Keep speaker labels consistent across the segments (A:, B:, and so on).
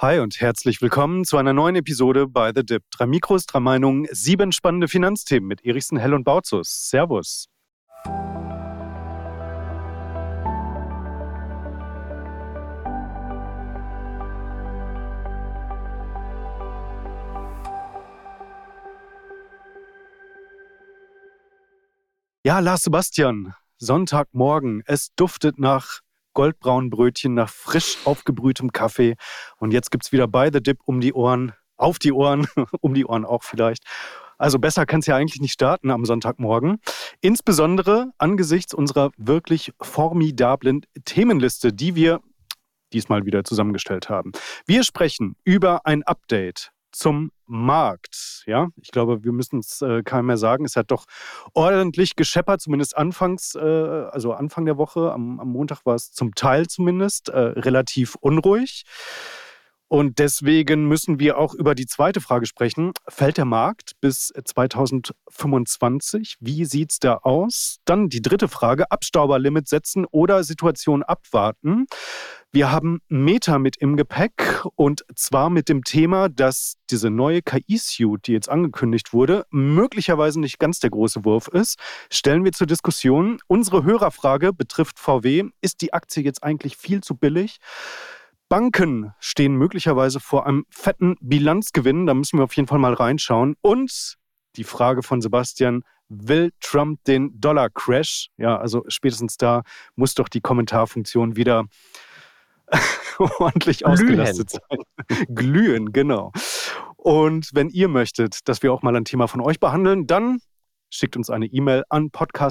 A: Hi und herzlich willkommen zu einer neuen Episode bei The Dip. 3 Mikros, 3 Meinungen, 7 spannende Finanzthemen mit Erichsen, Hell und Bautzus. Servus. Ja, Lars Sebastian, Sonntagmorgen. Es duftet nach goldbraunen Brötchen, nach frisch aufgebrühtem Kaffee. Und jetzt gibt's wieder bei The Dip um die Ohren, auf die Ohren, um die Ohren auch vielleicht. Also besser kann es ja eigentlich nicht starten am Sonntagmorgen. Insbesondere angesichts unserer wirklich formidablen Themenliste, die wir diesmal wieder zusammengestellt haben. Wir sprechen über ein Update zum Markt. Ja, ich glaube, wir müssen es keinem mehr sagen. Es hat doch ordentlich gescheppert, zumindest anfangs, also Anfang der Woche. Am Montag war es zum Teil zumindest relativ unruhig. Und deswegen müssen wir auch über die zweite Frage sprechen. Fällt der Markt bis 2025? Wie sieht es da aus? Dann die dritte Frage, Abstauberlimit setzen oder Situation abwarten. Wir haben Meta mit im Gepäck und zwar mit dem Thema, dass diese neue KI-Suite, die jetzt angekündigt wurde, möglicherweise nicht ganz der große Wurf ist. Stellen wir zur Diskussion. Unsere Hörerfrage betrifft VW. Ist die Aktie jetzt eigentlich viel zu billig? Banken stehen möglicherweise vor einem fetten Bilanzgewinn. Da müssen wir auf jeden Fall mal reinschauen. Und die Frage von Sebastian, will Trump den Dollar-Crash? Ja, also spätestens da muss doch die Kommentarfunktion wieder ordentlich ausgelastet sein. Glühen, genau. Und wenn ihr möchtet, dass wir auch mal ein Thema von euch behandeln, dann schickt uns eine E-Mail an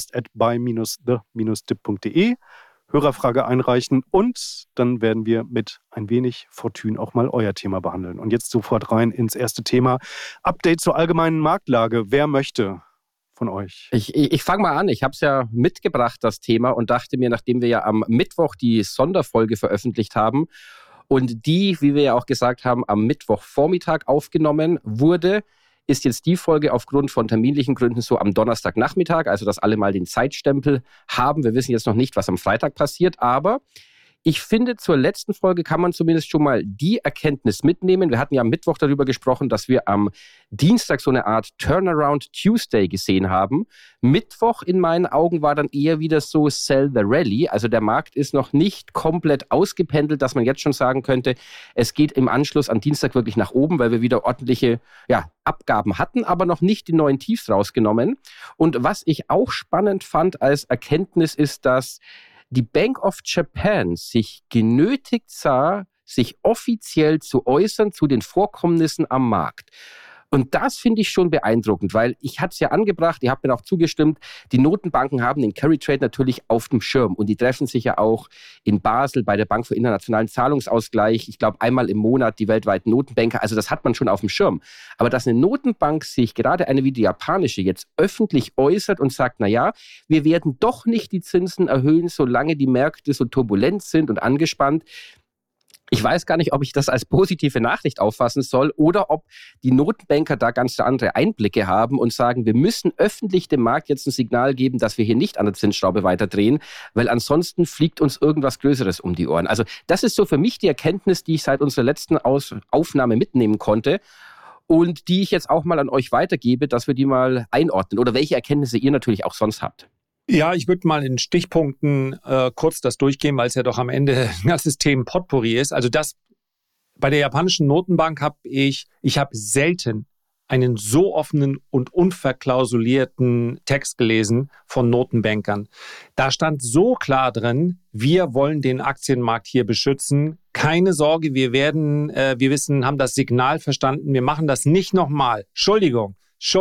A: podcast@by-the-dip.de. Hörerfrage einreichen und dann werden wir mit ein wenig Fortune auch mal euer Thema behandeln. Und jetzt sofort rein ins erste Thema. Update zur allgemeinen Marktlage. Wer möchte von euch?
B: Ich fange mal an. Ich habe es ja mitgebracht, das Thema, und dachte mir, nachdem wir ja am Mittwoch die Sonderfolge veröffentlicht haben und die, wie wir ja auch gesagt haben, am Mittwochvormittag aufgenommen wurde, ist jetzt die Folge aufgrund von terminlichen Gründen so am Donnerstagnachmittag, also dass alle mal den Zeitstempel haben. Wir wissen jetzt noch nicht, was am Freitag passiert, aber ich finde, zur letzten Folge kann man zumindest schon mal die Erkenntnis mitnehmen. Wir hatten ja am Mittwoch darüber gesprochen, dass wir am Dienstag so eine Art Turnaround Tuesday gesehen haben. Mittwoch in meinen Augen war dann eher wieder so Sell the Rally. Also der Markt ist noch nicht komplett ausgependelt, dass man jetzt schon sagen könnte, es geht im Anschluss an Dienstag wirklich nach oben, weil wir wieder ordentliche Abgaben hatten, aber noch nicht die neuen Tiefs rausgenommen. Und was ich auch spannend fand als Erkenntnis ist, dass die Bank of Japan sich genötigt sah, sich offiziell zu äußern zu den Vorkommnissen am Markt. Und das finde ich schon beeindruckend, weil ich hatte es ja angebracht, ihr habt mir auch zugestimmt, die Notenbanken haben den Carry Trade natürlich auf dem Schirm und die treffen sich ja auch in Basel bei der Bank für internationalen Zahlungsausgleich, ich glaube einmal im Monat die weltweiten Notenbanker, also das hat man schon auf dem Schirm. Aber dass eine Notenbank sich, gerade eine wie die japanische, jetzt öffentlich äußert und sagt, naja, wir werden doch nicht die Zinsen erhöhen, solange die Märkte so turbulent sind und angespannt. Ich weiß gar nicht, ob ich das als positive Nachricht auffassen soll oder ob die Notenbanker da ganz andere Einblicke haben und sagen, wir müssen öffentlich dem Markt jetzt ein Signal geben, dass wir hier nicht an der Zinsschraube weiterdrehen, weil ansonsten fliegt uns irgendwas Größeres um die Ohren. Also das ist so für mich die Erkenntnis, die ich seit unserer letzten Aufnahme mitnehmen konnte und die ich jetzt auch mal an euch weitergebe, dass wir die mal einordnen oder welche Erkenntnisse ihr natürlich auch sonst habt.
C: Ja, ich würde mal in Stichpunkten kurz das durchgehen, weil es ja doch am Ende ein ganzes Themen-Potpourri ist. Also das bei der japanischen Notenbank habe ich selten einen so offenen und unverklausulierten Text gelesen von Notenbankern. Da stand so klar drin, wir wollen den Aktienmarkt hier beschützen. Keine Sorge, haben das Signal verstanden. Wir machen das nicht nochmal. Entschuldigung.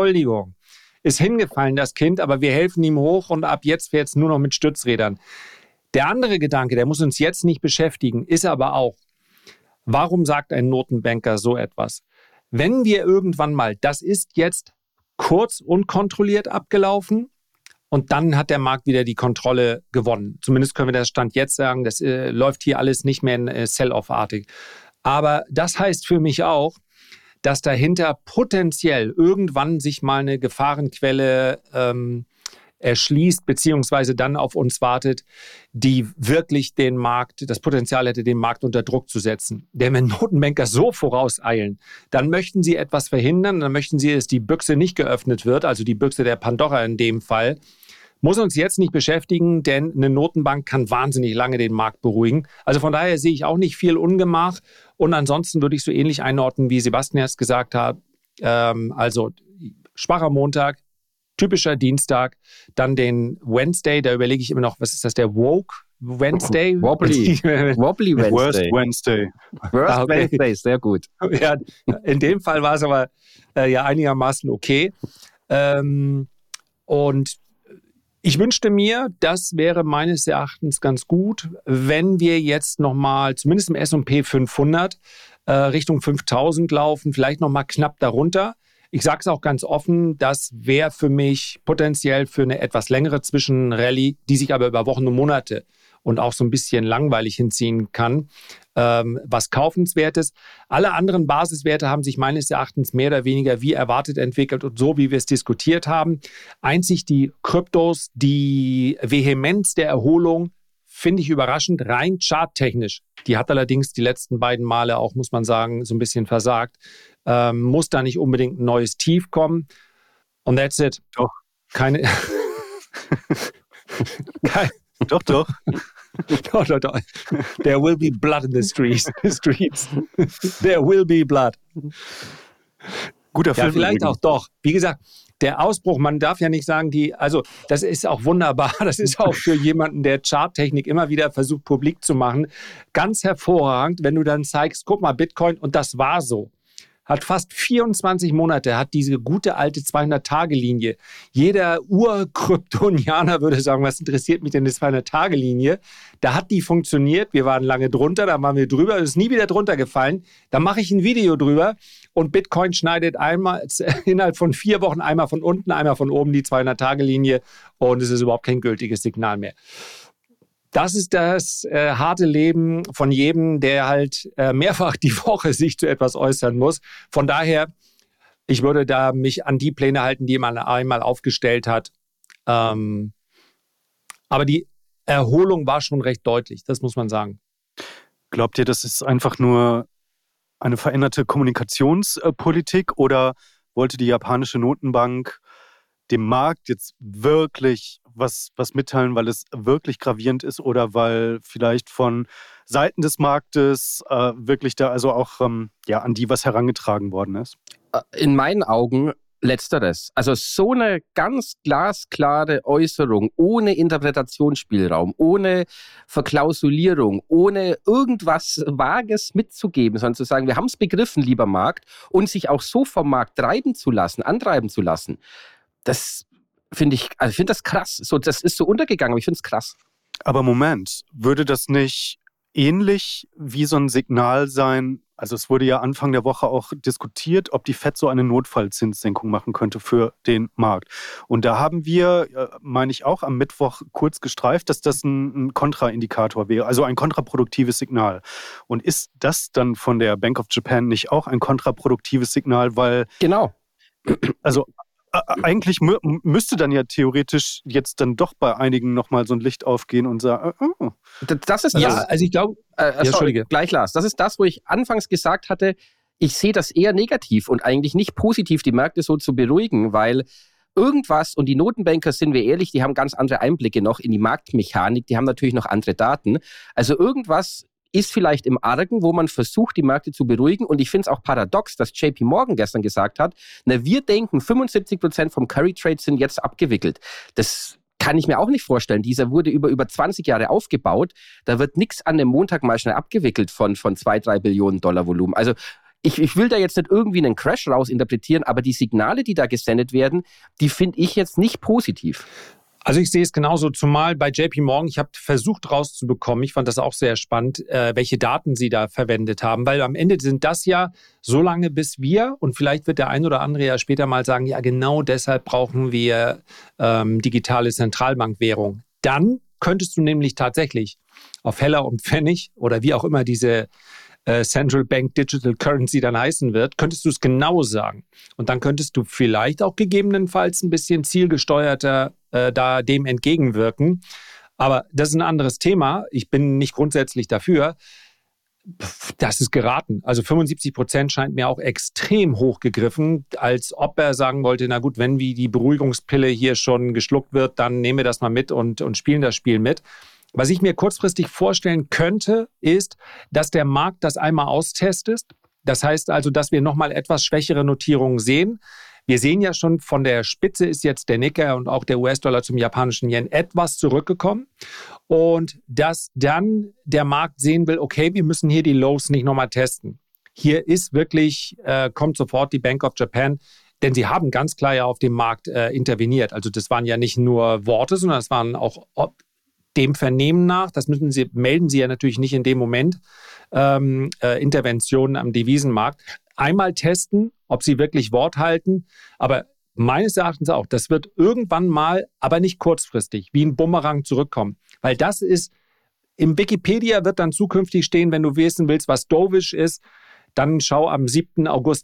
C: Ist hingefallen, das Kind, aber wir helfen ihm hoch und ab jetzt fährt es nur noch mit Stützrädern. Der andere Gedanke, der muss uns jetzt nicht beschäftigen, ist aber auch, warum sagt ein Notenbanker so etwas? Wenn wir irgendwann mal, das ist jetzt kurz und kontrolliert abgelaufen und dann hat der Markt wieder die Kontrolle gewonnen. Zumindest können wir das Stand jetzt sagen, das läuft hier alles nicht mehr in Sell-off-artig. Aber das heißt für mich auch, dass dahinter potenziell irgendwann sich mal eine Gefahrenquelle erschließt, beziehungsweise dann auf uns wartet, die wirklich den Markt, das Potenzial hätte, den Markt unter Druck zu setzen. Denn wenn Notenbanker so vorauseilen, dann möchten sie etwas verhindern, dann möchten sie, dass die Büchse nicht geöffnet wird, also die Büchse der Pandora in dem Fall. Muss uns jetzt nicht beschäftigen, denn eine Notenbank kann wahnsinnig lange den Markt beruhigen. Also von daher sehe ich auch nicht viel Ungemach. Und ansonsten würde ich so ähnlich einordnen, wie Sebastian es gesagt hat. Also schwacher Montag, typischer Dienstag, dann den Wednesday, da überlege ich immer noch, was ist das, der Woke Wednesday?
B: Wobbly Wednesday.
A: Worst Wednesday.
B: Worst Wednesday, sehr gut.
C: Ja, in dem Fall war es aber ja einigermaßen okay. Und ich wünschte mir, das wäre meines Erachtens ganz gut, wenn wir jetzt nochmal, zumindest im S&P 500, Richtung 5000 laufen, vielleicht nochmal knapp darunter. Ich sage es auch ganz offen, das wäre für mich potenziell für eine etwas längere Zwischenrallye, die sich aber über Wochen und Monate und auch so ein bisschen langweilig hinziehen kann, was Kaufenswertes. Alle anderen Basiswerte haben sich meines Erachtens mehr oder weniger wie erwartet entwickelt und so, wie wir es diskutiert haben. Einzig die Kryptos, die Vehemenz der Erholung, finde ich überraschend, rein charttechnisch. Die hat allerdings die letzten beiden Male auch, muss man sagen, so ein bisschen versagt. Muss da nicht unbedingt ein neues Tief kommen. Und that's it.
A: Doch.
C: Keine.
A: Doch.
C: Doch. There will be blood in the streets. There will be blood.
A: Guter Film.
C: Ja, vielleicht
A: übrigens.
C: auch doch. Wie gesagt, der Ausbruch, man darf ja nicht sagen, also das ist auch wunderbar. Das ist auch für jemanden, der Charttechnik immer wieder versucht, publik zu machen, ganz hervorragend, wenn du dann zeigst, guck mal, Bitcoin, und das war so. Hat fast 24 Monate, hat diese gute alte 200-Tage-Linie. Jeder Ur-Kryptonianer würde sagen, was interessiert mich denn die 200-Tage-Linie? Da hat die funktioniert, wir waren lange drunter, dann waren wir drüber, es ist nie wieder drunter gefallen. Da mache ich ein Video drüber und Bitcoin schneidet einmal innerhalb von 4 Wochen einmal von unten, einmal von oben die 200-Tage-Linie und es ist überhaupt kein gültiges Signal mehr. Das ist das harte Leben von jedem, der halt mehrfach die Woche sich zu etwas äußern muss. Von daher, ich würde da mich an die Pläne halten, die man einmal aufgestellt hat. Aber die Erholung war schon recht deutlich, das muss man sagen.
A: Glaubt ihr, das ist einfach nur eine veränderte Kommunikationspolitik oder wollte die japanische Notenbank dem Markt jetzt wirklich was mitteilen, weil es wirklich gravierend ist oder weil vielleicht von Seiten des Marktes wirklich da also auch an die was herangetragen worden ist?
B: In meinen Augen Letzteres. Also so eine ganz glasklare Äußerung, ohne Interpretationsspielraum, ohne Verklausulierung, ohne irgendwas Vages mitzugeben, sondern zu sagen, wir haben es begriffen, lieber Markt, und sich auch so vom Markt antreiben zu lassen, das finde ich das krass. So, das ist so untergegangen, aber ich finde es krass.
A: Aber Moment, würde das nicht ähnlich wie so ein Signal sein? Also es wurde ja Anfang der Woche auch diskutiert, ob die FED so eine Notfallzinssenkung machen könnte für den Markt. Und da haben wir, meine ich auch, am Mittwoch kurz gestreift, dass das ein Kontraindikator wäre, also ein kontraproduktives Signal. Und ist das dann von der Bank of Japan nicht auch ein kontraproduktives Signal, weil...
B: Genau.
A: Also eigentlich müsste dann ja theoretisch jetzt dann doch bei einigen nochmal so ein Licht aufgehen und sagen,
B: Das ist das.
C: Ja, also ich glaube,
B: Entschuldige. Gleich, Lars. Das ist das, wo ich anfangs gesagt hatte, ich sehe das eher negativ und eigentlich nicht positiv, die Märkte so zu beruhigen, weil irgendwas, und die Notenbanker, sind wir ehrlich, die haben ganz andere Einblicke noch in die Marktmechanik, die haben natürlich noch andere Daten. Also irgendwas ist vielleicht im Argen, wo man versucht, die Märkte zu beruhigen. Und ich finde es auch paradox, dass JP Morgan gestern gesagt hat, wir denken, 75% vom Carry Trade sind jetzt abgewickelt. Das kann ich mir auch nicht vorstellen. Dieser wurde über 20 Jahre aufgebaut. Da wird nichts an dem Montag mal schnell abgewickelt von 2-3 Billionen Dollar Volumen. Also ich will da jetzt nicht irgendwie einen Crash rausinterpretieren, aber die Signale, die da gesendet werden, die finde ich jetzt nicht positiv.
C: Also ich sehe es genauso, zumal bei JP Morgan, ich habe versucht rauszubekommen, ich fand das auch sehr spannend, welche Daten sie da verwendet haben, weil am Ende sind das ja so lange, bis wir, und vielleicht wird der ein oder andere ja später mal sagen, ja genau deshalb brauchen wir digitale Zentralbankwährung. Dann könntest du nämlich tatsächlich auf Heller und Pfennig oder wie auch immer diese Central Bank Digital Currency dann heißen wird, könntest du es genau sagen. Und dann könntest du vielleicht auch gegebenenfalls ein bisschen zielgesteuerter da dem entgegenwirken. Aber das ist ein anderes Thema. Ich bin nicht grundsätzlich dafür. Das ist geraten. Also 75% scheint mir auch extrem hoch gegriffen, als ob er sagen wollte, na gut, wenn wie die Beruhigungspille hier schon geschluckt wird, dann nehmen wir das mal mit und spielen das Spiel mit. Was ich mir kurzfristig vorstellen könnte, ist, dass der Markt das einmal austestet. Das heißt also, dass wir nochmal etwas schwächere Notierungen sehen. Wir sehen ja schon, von der Spitze ist jetzt der Nikkei und auch der US-Dollar zum japanischen Yen etwas zurückgekommen. Und dass dann der Markt sehen will, okay, wir müssen hier die Lows nicht nochmal testen. Hier ist wirklich, kommt sofort die Bank of Japan, denn sie haben ganz klar ja auf dem Markt interveniert. Also das waren ja nicht nur Worte, sondern das waren auch dem Vernehmen nach, melden sie ja natürlich nicht in dem Moment, Interventionen am Devisenmarkt. Einmal testen, ob sie wirklich Wort halten, aber meines Erachtens auch, das wird irgendwann mal, aber nicht kurzfristig, wie ein Bumerang zurückkommen. Weil das ist, im Wikipedia wird dann zukünftig stehen, wenn du wissen willst, was Dovish ist, dann schau am 7. August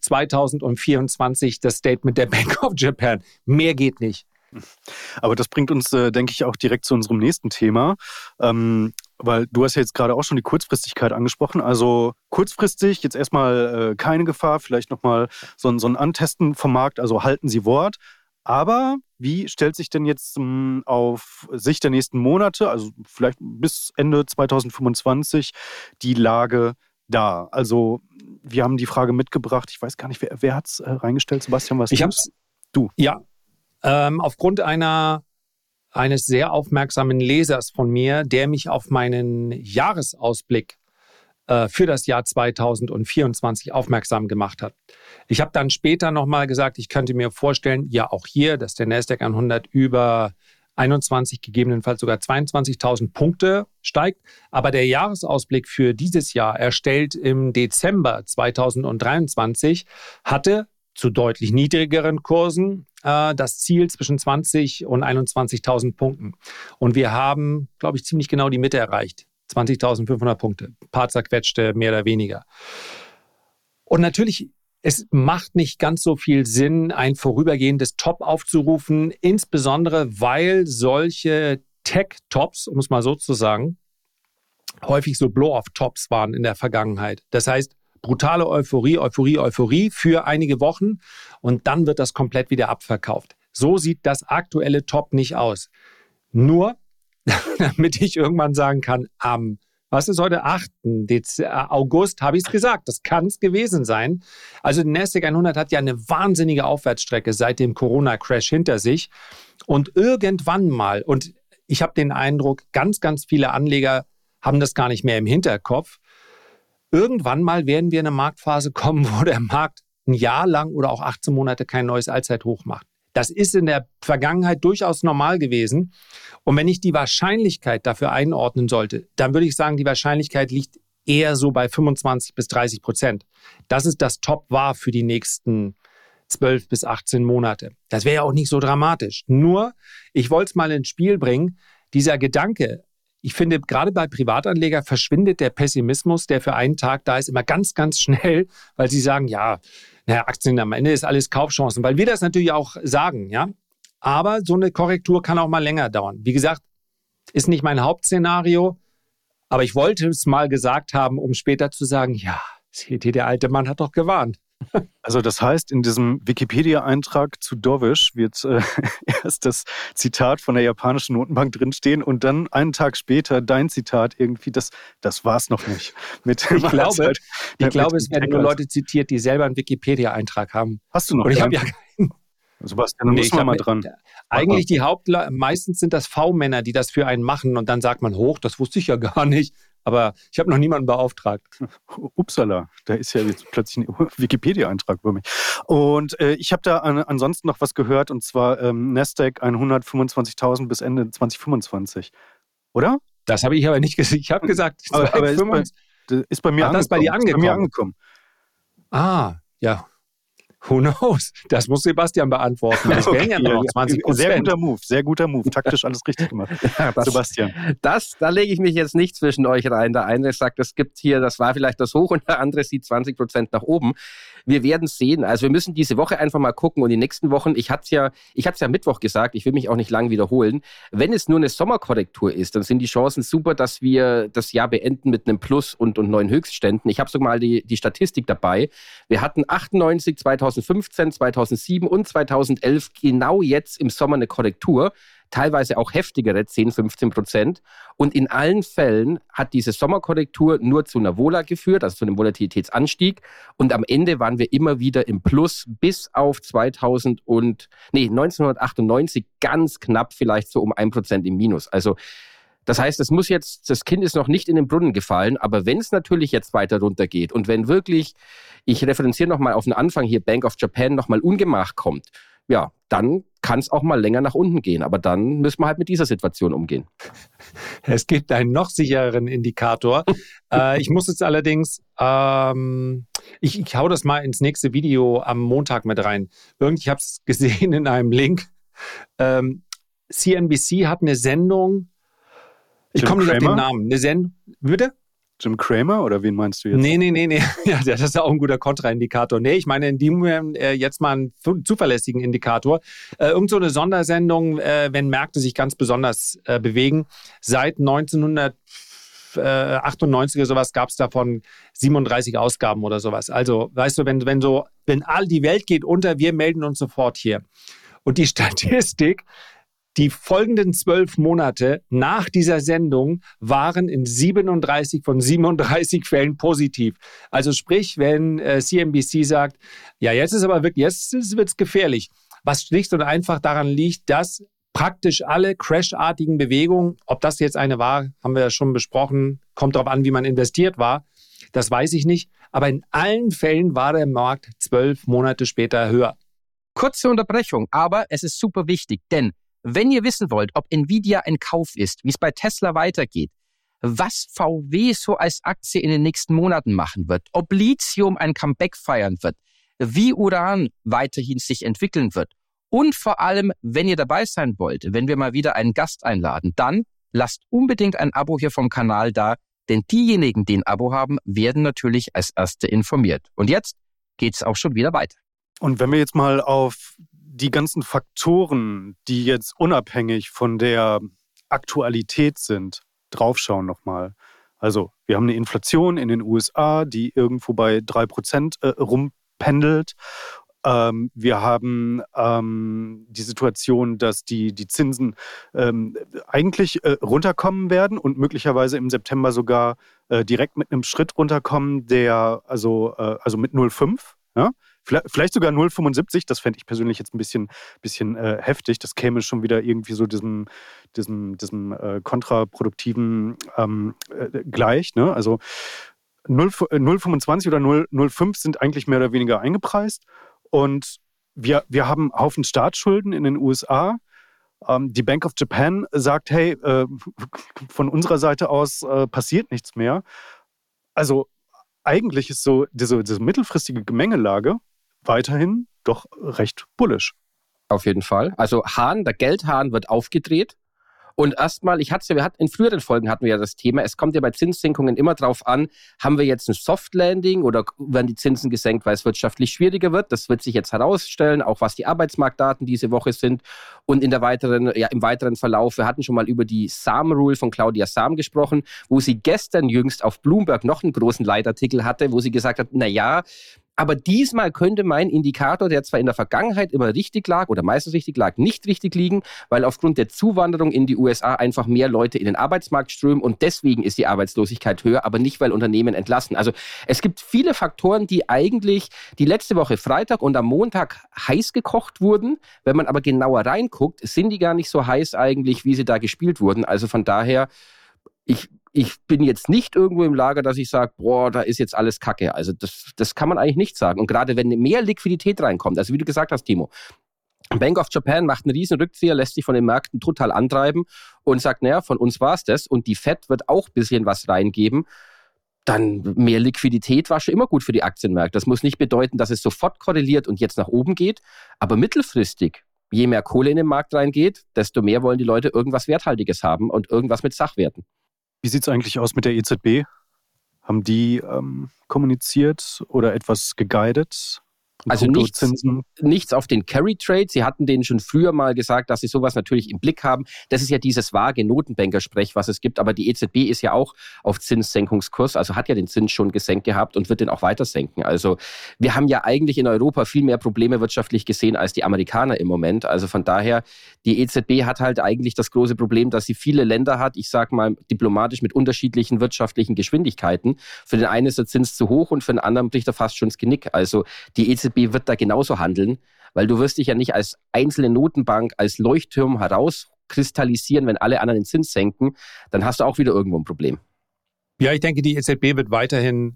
C: 2024 das Statement der Bank of Japan. Mehr geht nicht.
A: Aber das bringt uns, denke ich, auch direkt zu unserem nächsten Thema, weil du hast ja jetzt gerade auch schon die Kurzfristigkeit angesprochen. Also kurzfristig jetzt erstmal keine Gefahr, vielleicht nochmal so ein Antesten vom Markt, also halten Sie Wort. Aber wie stellt sich denn jetzt auf Sicht der nächsten Monate, also vielleicht bis Ende 2025, die Lage dar? Also wir haben die Frage mitgebracht, ich weiß gar nicht, wer hat es reingestellt, Sebastian, was
C: ich hab's.
A: Du?
C: Ja. Aufgrund eines sehr aufmerksamen Lesers von mir, der mich auf meinen Jahresausblick für das Jahr 2024 aufmerksam gemacht hat. Ich habe dann später nochmal gesagt, ich könnte mir vorstellen, ja auch hier, dass der Nasdaq 100 über 21, gegebenenfalls sogar 22.000 Punkte steigt. Aber der Jahresausblick für dieses Jahr, erstellt im Dezember 2023, hatte zu deutlich niedrigeren Kursen das Ziel zwischen 20 und 21.000 Punkten. Und wir haben, glaube ich, ziemlich genau die Mitte erreicht. 20.500 Punkte. Ein paar zerquetschte, mehr oder weniger. Und natürlich, es macht nicht ganz so viel Sinn, ein vorübergehendes Top aufzurufen, insbesondere weil solche Tech-Tops, um es mal so zu sagen, häufig so Blow-off-Tops waren in der Vergangenheit. Das heißt, brutale Euphorie für einige Wochen und dann wird das komplett wieder abverkauft. So sieht das aktuelle Top nicht aus. Nur, damit ich irgendwann sagen kann, was ist heute, 8. August, habe ich es gesagt, das kann es gewesen sein. Also der Nasdaq 100 hat ja eine wahnsinnige Aufwärtsstrecke seit dem Corona-Crash hinter sich. Und irgendwann mal, und ich habe den Eindruck, ganz, ganz viele Anleger haben das gar nicht mehr im Hinterkopf, irgendwann mal werden wir in eine Marktphase kommen, wo der Markt ein Jahr lang oder auch 18 Monate kein neues Allzeithoch macht. Das ist in der Vergangenheit durchaus normal gewesen. Und wenn ich die Wahrscheinlichkeit dafür einordnen sollte, dann würde ich sagen, die Wahrscheinlichkeit liegt eher so bei 25-30%. Dass es das Top war für die nächsten 12 bis 18 Monate. Das wäre ja auch nicht so dramatisch. Nur, ich wollte es mal ins Spiel bringen, dieser Gedanke, ich finde, gerade bei Privatanlegern verschwindet der Pessimismus, der für einen Tag da ist, immer ganz, ganz schnell, weil sie sagen, ja, Aktien am Ende ist alles Kaufchancen, weil wir das natürlich auch sagen, ja. Aber so eine Korrektur kann auch mal länger dauern. Wie gesagt, ist nicht mein Hauptszenario, aber ich wollte es mal gesagt haben, um später zu sagen, ja, seht ihr, der alte Mann hat doch gewarnt.
A: Also das heißt, in diesem Wikipedia-Eintrag zu Dovish wird erst das Zitat von der japanischen Notenbank drinstehen und dann einen Tag später dein Zitat irgendwie, das war es noch nicht.
C: Ich glaube, es werden nur Leute zitiert, die selber einen Wikipedia-Eintrag haben.
A: Hast du noch?
C: Und ich habe ja keinen.
A: Sebastian, muss man mal dran.
C: Eigentlich meistens sind das V-Männer, die das für einen machen und dann sagt man, hoch, das wusste ich ja gar nicht. Aber ich habe noch niemanden beauftragt.
A: Upsala, da ist ja jetzt plötzlich ein Wikipedia-Eintrag über mich. Und ich habe da ansonsten noch was gehört, und zwar Nasdaq 125.000 bis Ende 2025. Oder?
C: Das habe ich aber nicht gesagt. Ich habe gesagt,
A: aber ist bei mir
C: das bei dir angekommen?
A: Bei mir angekommen.
C: Ah, ja. Who knows? Das muss Sebastian beantworten. Das wären ja noch 20%.
A: Sehr guter Move. Taktisch alles richtig gemacht.
B: Ja,
A: Sebastian.
B: Da lege ich mich jetzt nicht zwischen euch rein. Der eine sagt, es gibt hier, das war vielleicht das Hoch, und der andere sieht 20% nach oben. Wir werden sehen. Also wir müssen diese Woche einfach mal gucken und die nächsten Wochen, ich hatte es ja Mittwoch gesagt, ich will mich auch nicht lang wiederholen. Wenn es nur eine Sommerkorrektur ist, dann sind die Chancen super, dass wir das Jahr beenden mit einem Plus und neuen Höchstständen. Ich habe sogar mal die Statistik dabei. Wir hatten 98, 2015, 2007 und 2011 genau jetzt im Sommer eine Korrektur. Teilweise auch heftigere, 10-15%. Und in allen Fällen hat diese Sommerkorrektur nur zu einer Vola geführt, also zu einem Volatilitätsanstieg. Und am Ende waren wir immer wieder im Plus bis auf 1998 ganz knapp vielleicht so um 1% im Minus. Also das heißt, das Kind ist noch nicht in den Brunnen gefallen, aber wenn es natürlich jetzt weiter runtergeht und wenn wirklich, ich referenziere nochmal auf den Anfang hier, Bank of Japan nochmal Ungemach kommt, ja, dann kann es auch mal länger nach unten gehen. Aber dann müssen wir halt mit dieser Situation umgehen.
C: Es gibt einen noch sichereren Indikator. Ich muss jetzt allerdings, ich hau das mal ins nächste Video am Montag mit rein. Ich habe es gesehen in einem Link. CNBC hat eine Sendung, ich komme nicht auf den Namen, eine Sendung, bitte?
A: Jim Cramer oder wen meinst du jetzt?
C: Nee. Ja, das ist auch ein guter Kontraindikator. Nee, ich meine in dem Moment jetzt mal einen zuverlässigen Indikator. Irgend so eine Sondersendung, wenn Märkte sich ganz besonders bewegen. Seit 1998 oder sowas gab es davon 37 Ausgaben oder sowas. Also, weißt du, wenn die Welt geht unter, wir melden uns sofort hier. Und die Statistik, die folgenden 12 Monate nach dieser Sendung waren in 37 von 37 Fällen positiv. Also sprich, wenn CNBC sagt, ja, jetzt ist aber wirklich, jetzt wird es gefährlich. Was schlicht und einfach daran liegt, dass praktisch alle crashartigen Bewegungen, ob das jetzt eine war, haben wir ja schon besprochen, kommt darauf an, wie man investiert war, das weiß ich nicht. Aber in allen Fällen war der Markt 12 Monate später höher.
D: Kurze Unterbrechung, aber es ist super wichtig, denn wenn ihr wissen wollt, ob Nvidia ein Kauf ist, wie es bei Tesla weitergeht, was VW so als Aktie in den nächsten Monaten machen wird, ob Lithium ein Comeback feiern wird, wie Uran weiterhin sich entwickeln wird und vor allem, wenn ihr dabei sein wollt, wenn wir mal wieder einen Gast einladen, dann lasst unbedingt ein Abo hier vom Kanal da, denn diejenigen, die ein Abo haben, werden natürlich als Erste informiert. Und jetzt geht's auch schon wieder weiter.
A: Und wenn wir jetzt mal auf die ganzen Faktoren, die jetzt unabhängig von der Aktualität sind, draufschauen nochmal. Also wir haben eine Inflation in den USA, die irgendwo bei 3% rumpendelt. Wir haben die Situation, dass die Zinsen eigentlich runterkommen werden und möglicherweise im September sogar direkt mit einem Schritt runterkommen, der also mit 0,5, ja? Vielleicht sogar 0,75, das fände ich persönlich jetzt ein bisschen heftig. Das käme schon wieder irgendwie so diesem kontraproduktiven gleich. Ne? Also 0,25 oder 0,05 sind eigentlich mehr oder weniger eingepreist. Und wir haben einen Haufen Staatsschulden in den USA. Die Bank of Japan sagt, hey, von unserer Seite aus passiert nichts mehr. Also eigentlich ist so diese mittelfristige Gemengelage weiterhin doch recht bullisch.
B: Auf jeden Fall. Also der Geldhahn wird aufgedreht. Und erstmal, in früheren Folgen hatten wir ja das Thema, es kommt ja bei Zinssenkungen immer drauf an, haben wir jetzt ein Soft Landing oder werden die Zinsen gesenkt, weil es wirtschaftlich schwieriger wird? Das wird sich jetzt herausstellen, auch was die Arbeitsmarktdaten diese Woche sind. Und im weiteren Verlauf, wir hatten schon mal über die Sahm Rule von Claudia Sahm gesprochen, wo sie gestern jüngst auf Bloomberg noch einen großen Leitartikel hatte, wo sie gesagt hat, aber diesmal könnte mein Indikator, der zwar in der Vergangenheit immer richtig lag oder meistens richtig lag, nicht richtig liegen, weil aufgrund der Zuwanderung in die USA einfach mehr Leute in den Arbeitsmarkt strömen und deswegen ist die Arbeitslosigkeit höher, aber nicht, weil Unternehmen entlassen. Also es gibt viele Faktoren, die eigentlich die letzte Woche Freitag und am Montag heiß gekocht wurden. Wenn man aber genauer reinguckt, sind die gar nicht so heiß eigentlich, wie sie da gespielt wurden. Also von daher, ich bin jetzt nicht irgendwo im Lager, dass ich sage, da ist jetzt alles Kacke. Also das kann man eigentlich nicht sagen. Und gerade wenn mehr Liquidität reinkommt, also wie du gesagt hast, Timo, Bank of Japan macht einen riesen Rückzieher, lässt sich von den Märkten total antreiben und sagt, von uns war es das. Und die Fed wird auch ein bisschen was reingeben. dann mehr Liquidität war schon immer gut für die Aktienmärkte. Das muss nicht bedeuten, dass es sofort korreliert und jetzt nach oben geht, aber mittelfristig, je mehr Kohle in den Markt reingeht, desto mehr wollen die Leute irgendwas Werthaltiges haben und irgendwas mit Sachwerten.
A: Wie sieht es eigentlich aus mit der EZB? Haben die kommuniziert oder etwas geguidet?
B: Also nichts auf den Carry-Trade. Sie hatten denen schon früher mal gesagt, dass sie sowas natürlich im Blick haben. Das ist ja dieses vage Notenbanker-Sprech, was es gibt. Aber die EZB ist ja auch auf Zinssenkungskurs, also hat ja den Zins schon gesenkt gehabt und wird den auch weiter senken. Also wir haben ja eigentlich in Europa viel mehr Probleme wirtschaftlich gesehen als die Amerikaner im Moment. Also von daher, die EZB hat halt eigentlich das große Problem, dass sie viele Länder hat, ich sage mal diplomatisch mit unterschiedlichen wirtschaftlichen Geschwindigkeiten. Für den einen ist der Zins zu hoch und für den anderen bricht er fast schon das Genick. Also die EZB wird da genauso handeln, weil du wirst dich ja nicht als einzelne Notenbank, als Leuchtturm herauskristallisieren, wenn alle anderen den Zins senken, dann hast du auch wieder irgendwo ein Problem.
C: Ja, ich denke, die EZB wird weiterhin,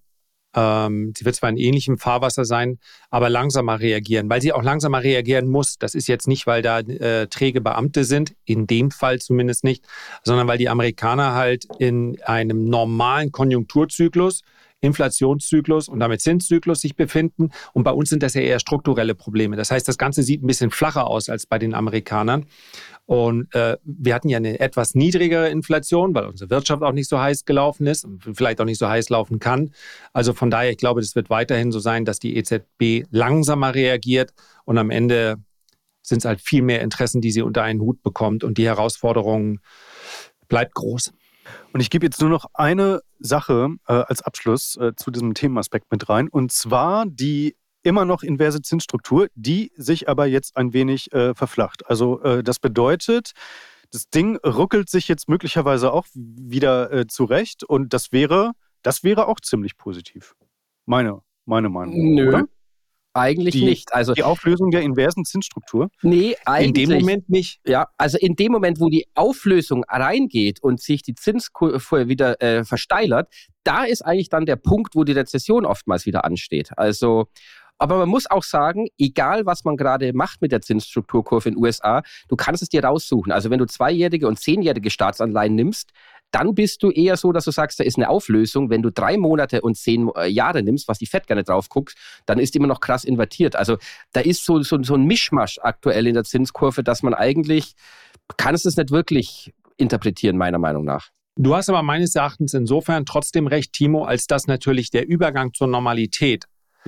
C: sie wird zwar in ähnlichem Fahrwasser sein, aber langsamer reagieren, weil sie auch langsamer reagieren muss. Das ist jetzt nicht, weil da träge Beamte sind, in dem Fall zumindest nicht, sondern weil die Amerikaner halt in einem normalen Konjunkturzyklus, Inflationszyklus und damit Zinszyklus sich befinden. Und bei uns sind das ja eher strukturelle Probleme. Das heißt, das Ganze sieht ein bisschen flacher aus als bei den Amerikanern. Und wir hatten ja eine etwas niedrigere Inflation, weil unsere Wirtschaft auch nicht so heiß gelaufen ist und vielleicht auch nicht so heiß laufen kann. Also von daher, ich glaube, das wird weiterhin so sein, dass die EZB langsamer reagiert und am Ende sind es halt viel mehr Interessen, die sie unter einen Hut bekommt und die Herausforderung bleibt groß.
A: Und ich gebe jetzt nur noch eine Sache als Abschluss zu diesem Themenaspekt mit rein. Und zwar die immer noch inverse Zinsstruktur, die sich aber jetzt ein wenig verflacht. Also das bedeutet, das Ding ruckelt sich jetzt möglicherweise auch wieder zurecht. Und das wäre auch ziemlich positiv. Meine Meinung.
B: Nö.
A: Oder?
B: Eigentlich nicht. Also
A: die Auflösung der inversen Zinsstruktur?
B: Nee, eigentlich.
C: In dem Moment nicht.
B: Ja, also in dem Moment, wo die Auflösung reingeht und sich die Zinskurve wieder versteilert, da ist eigentlich dann der Punkt, wo die Rezession oftmals wieder ansteht. Also, aber man muss auch sagen, egal was man gerade macht mit der Zinsstrukturkurve in den USA, du kannst es dir raussuchen. Also wenn du 2-jährige und 10-jährige Staatsanleihen nimmst, dann bist du eher so, dass du sagst, da ist eine Auflösung. Wenn du 3 Monate und 10 Jahre nimmst, was die FED gerne drauf guckt, dann ist die immer noch krass invertiert. Also da ist so ein Mischmasch aktuell in der Zinskurve, dass man eigentlich, kannst es nicht wirklich interpretieren, meiner Meinung nach.
C: Du hast aber meines Erachtens insofern trotzdem recht, Timo, als dass natürlich der Übergang zur Normalität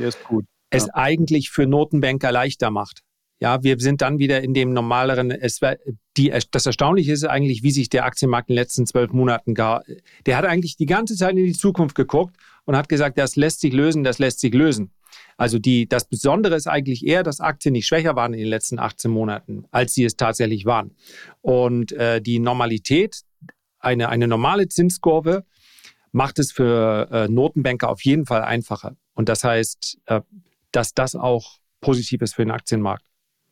C: es eigentlich für Notenbanker leichter macht. Ja, wir sind dann wieder in dem normaleren, das Erstaunliche ist eigentlich, wie sich der Aktienmarkt in den letzten 12 Monaten der hat eigentlich die ganze Zeit in die Zukunft geguckt und hat gesagt, das lässt sich lösen. Also das Besondere ist eigentlich eher, dass Aktien nicht schwächer waren in den letzten 18 Monaten, als sie es tatsächlich waren. Und die Normalität, eine normale Zinskurve, macht es für Notenbanker auf jeden Fall einfacher. Und das heißt, dass das auch positiv ist für den Aktienmarkt.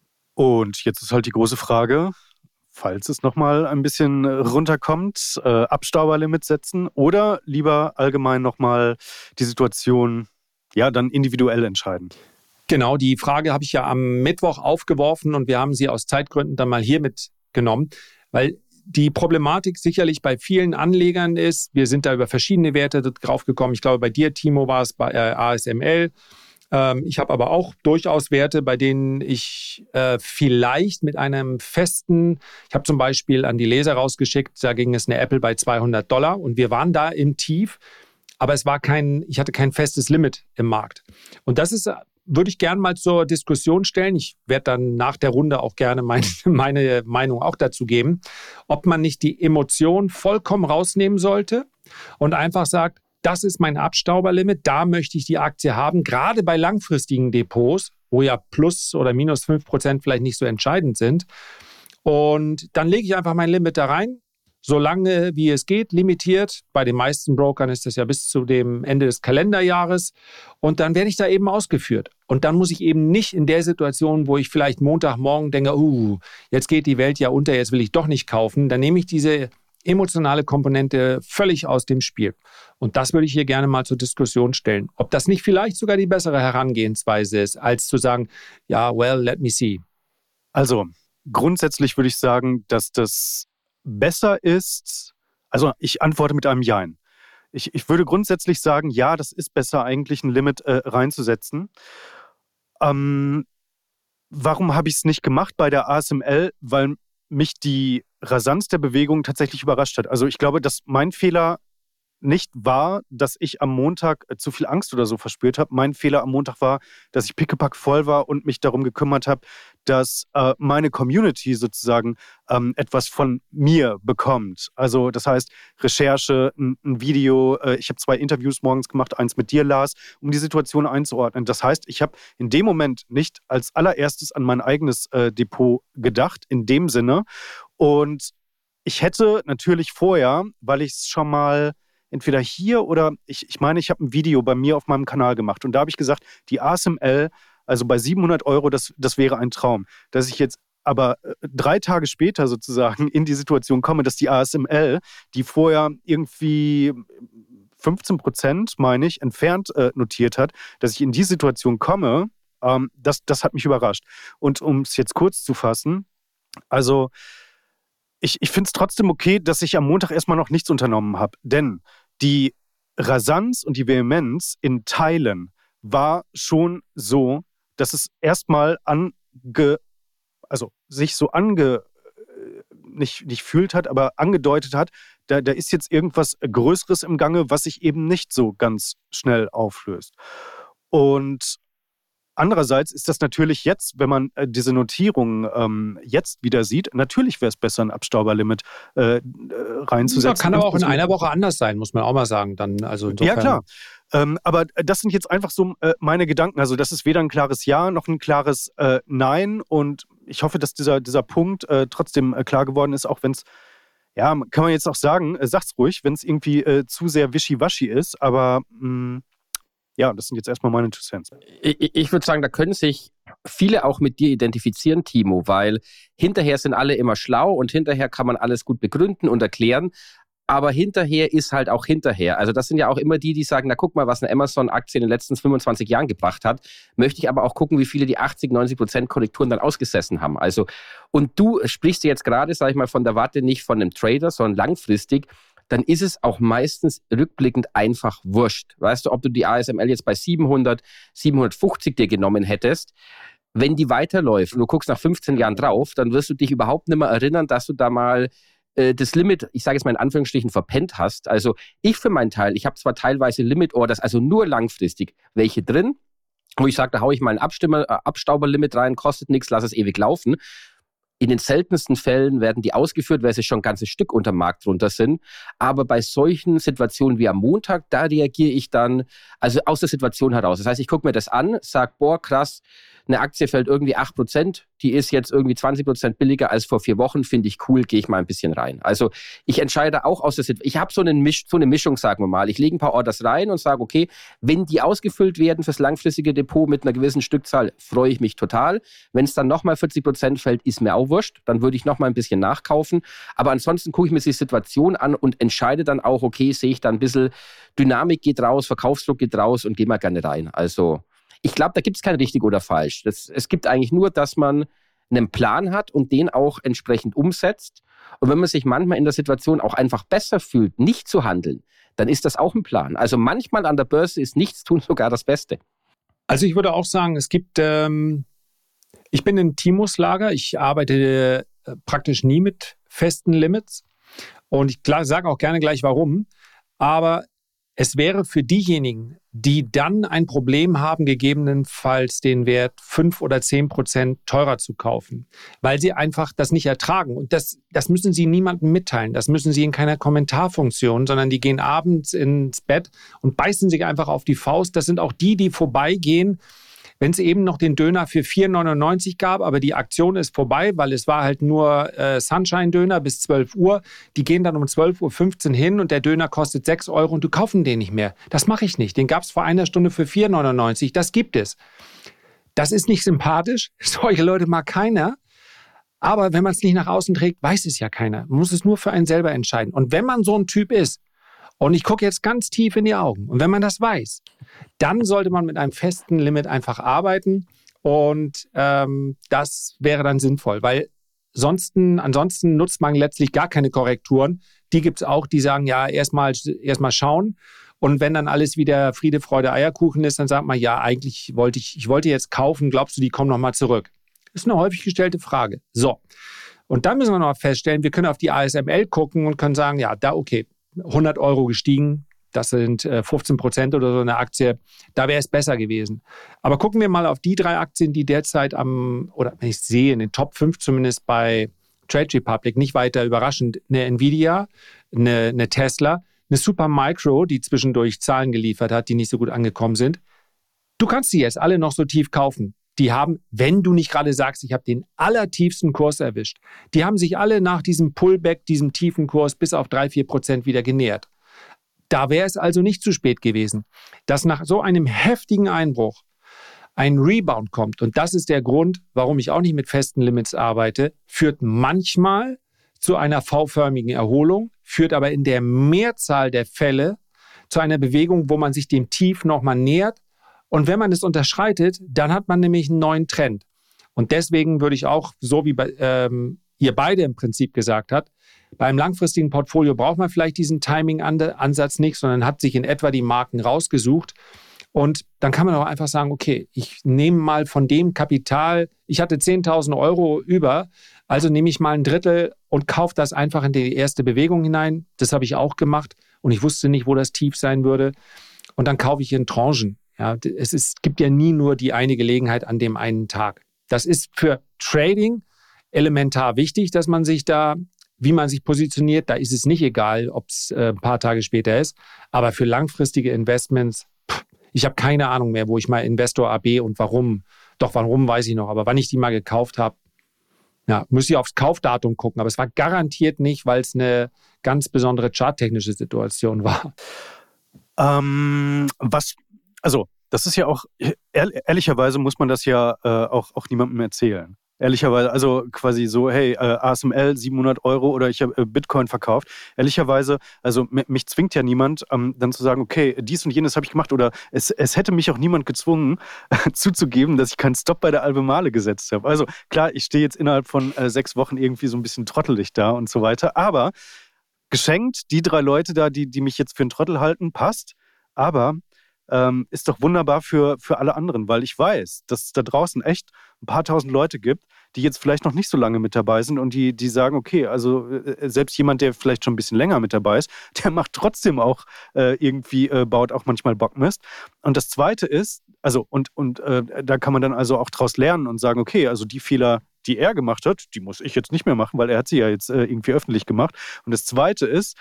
A: Und jetzt ist halt die große Frage, falls es nochmal ein bisschen runterkommt, Abstauberlimit setzen oder lieber allgemein nochmal die Situation dann individuell entscheiden?
C: Genau, die Frage habe ich ja am Mittwoch aufgeworfen und wir haben sie aus Zeitgründen dann mal hier mitgenommen, weil die Problematik sicherlich bei vielen Anlegern ist, wir sind da über verschiedene Werte drauf gekommen. Ich glaube, bei dir, Timo, war es bei ASML. Ich habe aber auch durchaus Werte, bei denen ich vielleicht mit einem festen, ich habe zum Beispiel an die Leser rausgeschickt, da ging es eine Apple bei $200 und wir waren da im Tief, aber ich hatte kein festes Limit im Markt. Und das würde ich gerne mal zur Diskussion stellen. Ich werde dann nach der Runde auch gerne meine Meinung auch dazu geben, ob man nicht die Emotion vollkommen rausnehmen sollte und einfach sagt, das ist mein Abstauberlimit, da möchte ich die Aktie haben, gerade bei langfristigen Depots, wo ja plus oder minus 5% vielleicht nicht so entscheidend sind. Und dann lege ich einfach mein Limit da rein, solange wie es geht, limitiert. Bei den meisten Brokern ist das ja bis zu dem Ende des Kalenderjahres. Und dann werde ich da eben ausgeführt. Und dann muss ich eben nicht in der Situation, wo ich vielleicht Montagmorgen denke, jetzt geht die Welt ja unter, jetzt will ich doch nicht kaufen, dann nehme ich diese emotionale Komponente völlig aus dem Spiel. Und das würde ich hier gerne mal zur Diskussion stellen. Ob das nicht vielleicht sogar die bessere Herangehensweise ist, als zu sagen, let me see.
A: Also, grundsätzlich würde ich sagen, dass das besser ist, also ich antworte mit einem Jein. Ich würde grundsätzlich sagen, ja, das ist besser, eigentlich ein Limit reinzusetzen. Warum habe ich es nicht gemacht bei der ASML? Weil mich die Rasanz der Bewegung tatsächlich überrascht hat. Also ich glaube, dass mein Fehler nicht war, dass ich am Montag zu viel Angst oder so verspürt habe. Mein Fehler am Montag war, dass ich pickepack voll war und mich darum gekümmert habe, dass meine Community sozusagen etwas von mir bekommt. Also das heißt, Recherche, ein Video. Ich habe 2 Interviews morgens gemacht, eins mit dir, Lars, um die Situation einzuordnen. Das heißt, ich habe in dem Moment nicht als allererstes an mein eigenes Depot gedacht, in dem Sinne. Und ich hätte natürlich vorher, weil ich es schon mal entweder hier oder ich meine, ich habe ein Video bei mir auf meinem Kanal gemacht und da habe ich gesagt, die ASML, also bei 700 €, das wäre ein Traum. Dass ich jetzt aber 3 Tage später sozusagen in die Situation komme, dass die ASML, die vorher irgendwie 15%, meine ich, entfernt notiert hat, dass ich in die Situation komme, das hat mich überrascht. Und um es jetzt kurz zu fassen, also ich finde es trotzdem okay, dass ich am Montag erstmal noch nichts unternommen habe. Denn die Rasanz und die Vehemenz in Teilen war schon so, dass es erstmal sich so nicht fühlt hat, aber angedeutet hat, da ist jetzt irgendwas Größeres im Gange, was sich eben nicht so ganz schnell auflöst. Und andererseits ist das natürlich jetzt, wenn man diese Notierungen jetzt wieder sieht, natürlich wäre es besser, ein Abstauberlimit reinzusetzen.
C: Das kann aber auch in einer Woche anders sein, muss man auch mal sagen. Dann, also insofern.
A: Ja, klar. Aber das sind jetzt einfach so meine Gedanken. Also das ist weder ein klares Ja noch ein klares Nein. Und ich hoffe, dass dieser Punkt trotzdem klar geworden ist, auch wenn es, ja, kann man jetzt auch sagen, sag's ruhig, wenn es irgendwie zu sehr wischiwaschi ist. Aber ja, das sind jetzt erstmal meine 2 Cents.
B: Ich würde sagen, da können sich viele auch mit dir identifizieren, Timo, weil hinterher sind alle immer schlau und hinterher kann man alles gut begründen und erklären. Aber hinterher ist halt auch hinterher. Also das sind ja auch immer die sagen, na guck mal, was eine Amazon-Aktie in den letzten 25 Jahren gebracht hat. Möchte ich aber auch gucken, wie viele die 80-90% Korrekturen dann ausgesessen haben. Also, und du sprichst jetzt gerade, sag ich mal, von der Warte nicht von einem Trader, sondern langfristig. Dann ist es auch meistens rückblickend einfach wurscht. Weißt du, ob du die ASML jetzt bei 700, 750 dir genommen hättest, wenn die weiterläuft und du guckst nach 15 Jahren drauf, dann wirst du dich überhaupt nicht mehr erinnern, dass du da mal das Limit, ich sage jetzt mal in Anführungsstrichen, verpennt hast. Also ich für meinen Teil, ich habe zwar teilweise Limit-Orders, also nur langfristig, welche drin, wo ich sage, da haue ich mal ein Abstauberlimit rein, kostet nichts, lass es ewig laufen. In den seltensten Fällen werden die ausgeführt, weil sie schon ein ganzes Stück unter Markt drunter sind. Aber bei solchen Situationen wie am Montag, da reagiere ich dann also aus der Situation heraus. Das heißt, ich gucke mir das an, sage, boah, krass, eine Aktie fällt irgendwie 8%, die ist jetzt irgendwie 20% billiger als vor 4 Wochen, finde ich cool, gehe ich mal ein bisschen rein. Also ich entscheide auch aus der Situation, ich habe so eine Mischung, sagen wir mal. Ich lege ein paar Orders rein und sage, okay, wenn die ausgefüllt werden fürs langfristige Depot mit einer gewissen Stückzahl, freue ich mich total. Wenn es dann nochmal 40% fällt, ist mir auch wurscht, dann würde ich nochmal ein bisschen nachkaufen. Aber ansonsten gucke ich mir die Situation an und entscheide dann auch, okay, sehe ich da ein bisschen Dynamik geht raus, Verkaufsdruck geht raus und gehe mal gerne rein. Also ich glaube, da gibt es kein richtig oder falsch. Es gibt eigentlich nur, dass man einen Plan hat und den auch entsprechend umsetzt. Und wenn man sich manchmal in der Situation auch einfach besser fühlt, nicht zu handeln, dann ist das auch ein Plan. Also manchmal an der Börse ist Nichtstun sogar das Beste.
C: Also ich würde auch sagen, es gibt, ich bin in Timos Lager, ich arbeite praktisch nie mit festen Limits und ich sage auch gerne gleich warum, aber es wäre für diejenigen, die dann ein Problem haben, gegebenenfalls den Wert 5 oder 10% teurer zu kaufen, weil sie einfach das nicht ertragen. Und das müssen sie niemandem mitteilen. Das müssen sie in keiner Kommentarfunktion, sondern die gehen abends ins Bett und beißen sich einfach auf die Faust. Das sind auch die vorbeigehen, wenn es eben noch den Döner für 4,99 gab, aber die Aktion ist vorbei, weil es war halt nur Sunshine-Döner bis 12 Uhr. Die gehen dann um 12.15 Uhr hin und der Döner kostet 6 € und du kaufen den nicht mehr. Das mache ich nicht. Den gab es vor einer Stunde für 4,99. Das gibt es. Das ist nicht sympathisch. Solche Leute mag keiner. Aber wenn man es nicht nach außen trägt, weiß es ja keiner. Man muss es nur für einen selber entscheiden. Und wenn man so ein Typ ist, und ich gucke jetzt ganz tief in die Augen. Und wenn man das weiß, dann sollte man mit einem festen Limit einfach arbeiten. Und das wäre dann sinnvoll, weil ansonsten nutzt man letztlich gar keine Korrekturen. Die gibt es auch, die sagen, ja, erstmal schauen. Und wenn dann alles wieder Friede, Freude, Eierkuchen ist, dann sagt man, ja, eigentlich wollte ich jetzt kaufen, glaubst du, die kommen nochmal zurück? Das ist eine häufig gestellte Frage. So, und dann müssen wir noch feststellen, wir können auf die ASML gucken und können sagen, ja, da okay, 100 € gestiegen, das sind 15% oder so eine Aktie, da wäre es besser gewesen. Aber gucken wir mal auf die 3 Aktien, die derzeit oder wenn ich es sehe, in den Top 5 zumindest bei Trade Republic, nicht weiter überraschend, eine Nvidia, eine Tesla, eine Supermicro, die zwischendurch Zahlen geliefert hat, die nicht so gut angekommen sind. Du kannst sie jetzt alle noch so tief kaufen. Die haben, wenn du nicht gerade sagst, ich habe den allertiefsten Kurs erwischt, die haben sich alle nach diesem Pullback, diesem tiefen Kurs bis auf 3-4% wieder genährt. Da wäre es also nicht zu spät gewesen, dass nach so einem heftigen Einbruch ein Rebound kommt. Und das ist der Grund, warum ich auch nicht mit festen Limits arbeite, führt manchmal zu einer V-förmigen Erholung, führt aber in der Mehrzahl der Fälle zu einer Bewegung, wo man sich dem Tief nochmal nähert. Und wenn man es unterschreitet, dann hat man nämlich einen neuen Trend. Und deswegen würde ich auch, so wie ihr beide im Prinzip gesagt habt, beim langfristigen Portfolio braucht man vielleicht diesen Timing-Ansatz nicht, sondern hat sich in etwa die Marken rausgesucht. Und dann kann man auch einfach sagen, okay, ich nehme mal von dem Kapital, ich hatte 10.000 € über, also nehme ich mal ein Drittel und kaufe das einfach in die erste Bewegung hinein. Das habe ich auch gemacht und ich wusste nicht, wo das Tief sein würde. Und dann kaufe ich in Tranchen. Ja, es gibt ja nie nur die eine Gelegenheit an dem einen Tag. Das ist für Trading elementar wichtig, dass man sich da, wie man sich positioniert, da ist es nicht egal, ob es ein paar Tage später ist. Aber für langfristige Investments, ich habe keine Ahnung mehr, wo ich mal Investor AB und warum. Doch, warum weiß ich noch. Aber wann ich die mal gekauft habe, ja, müsste ich aufs Kaufdatum gucken. Aber es war garantiert nicht, weil es eine ganz besondere charttechnische Situation war.
A: Das ist ja auch, ehrlicherweise muss man das ja auch niemandem erzählen. Ehrlicherweise, also quasi so, hey, ASML 700 € oder ich habe Bitcoin verkauft. Ehrlicherweise, also mich zwingt ja niemand, dann zu sagen, okay, dies und jenes habe ich gemacht. Oder es hätte mich auch niemand gezwungen, zuzugeben, dass ich keinen Stop bei der Albemarle gesetzt habe. Also klar, ich stehe jetzt innerhalb von 6 Wochen irgendwie so ein bisschen trottelig da und so weiter. Aber geschenkt, die 3 Leute da, die mich jetzt für einen Trottel halten, passt. Aber ist doch wunderbar für alle anderen, weil ich weiß, dass es da draußen echt ein paar tausend Leute gibt, die jetzt vielleicht noch nicht so lange mit dabei sind und die sagen, okay, also selbst jemand, der vielleicht schon ein bisschen länger mit dabei ist, der macht trotzdem auch baut auch manchmal Bockmist. Und das Zweite ist, also da kann man dann also auch draus lernen und sagen, okay, also die Fehler, die er gemacht hat, die muss ich jetzt nicht mehr machen, weil er hat sie ja jetzt irgendwie öffentlich gemacht. Und das Zweite ist,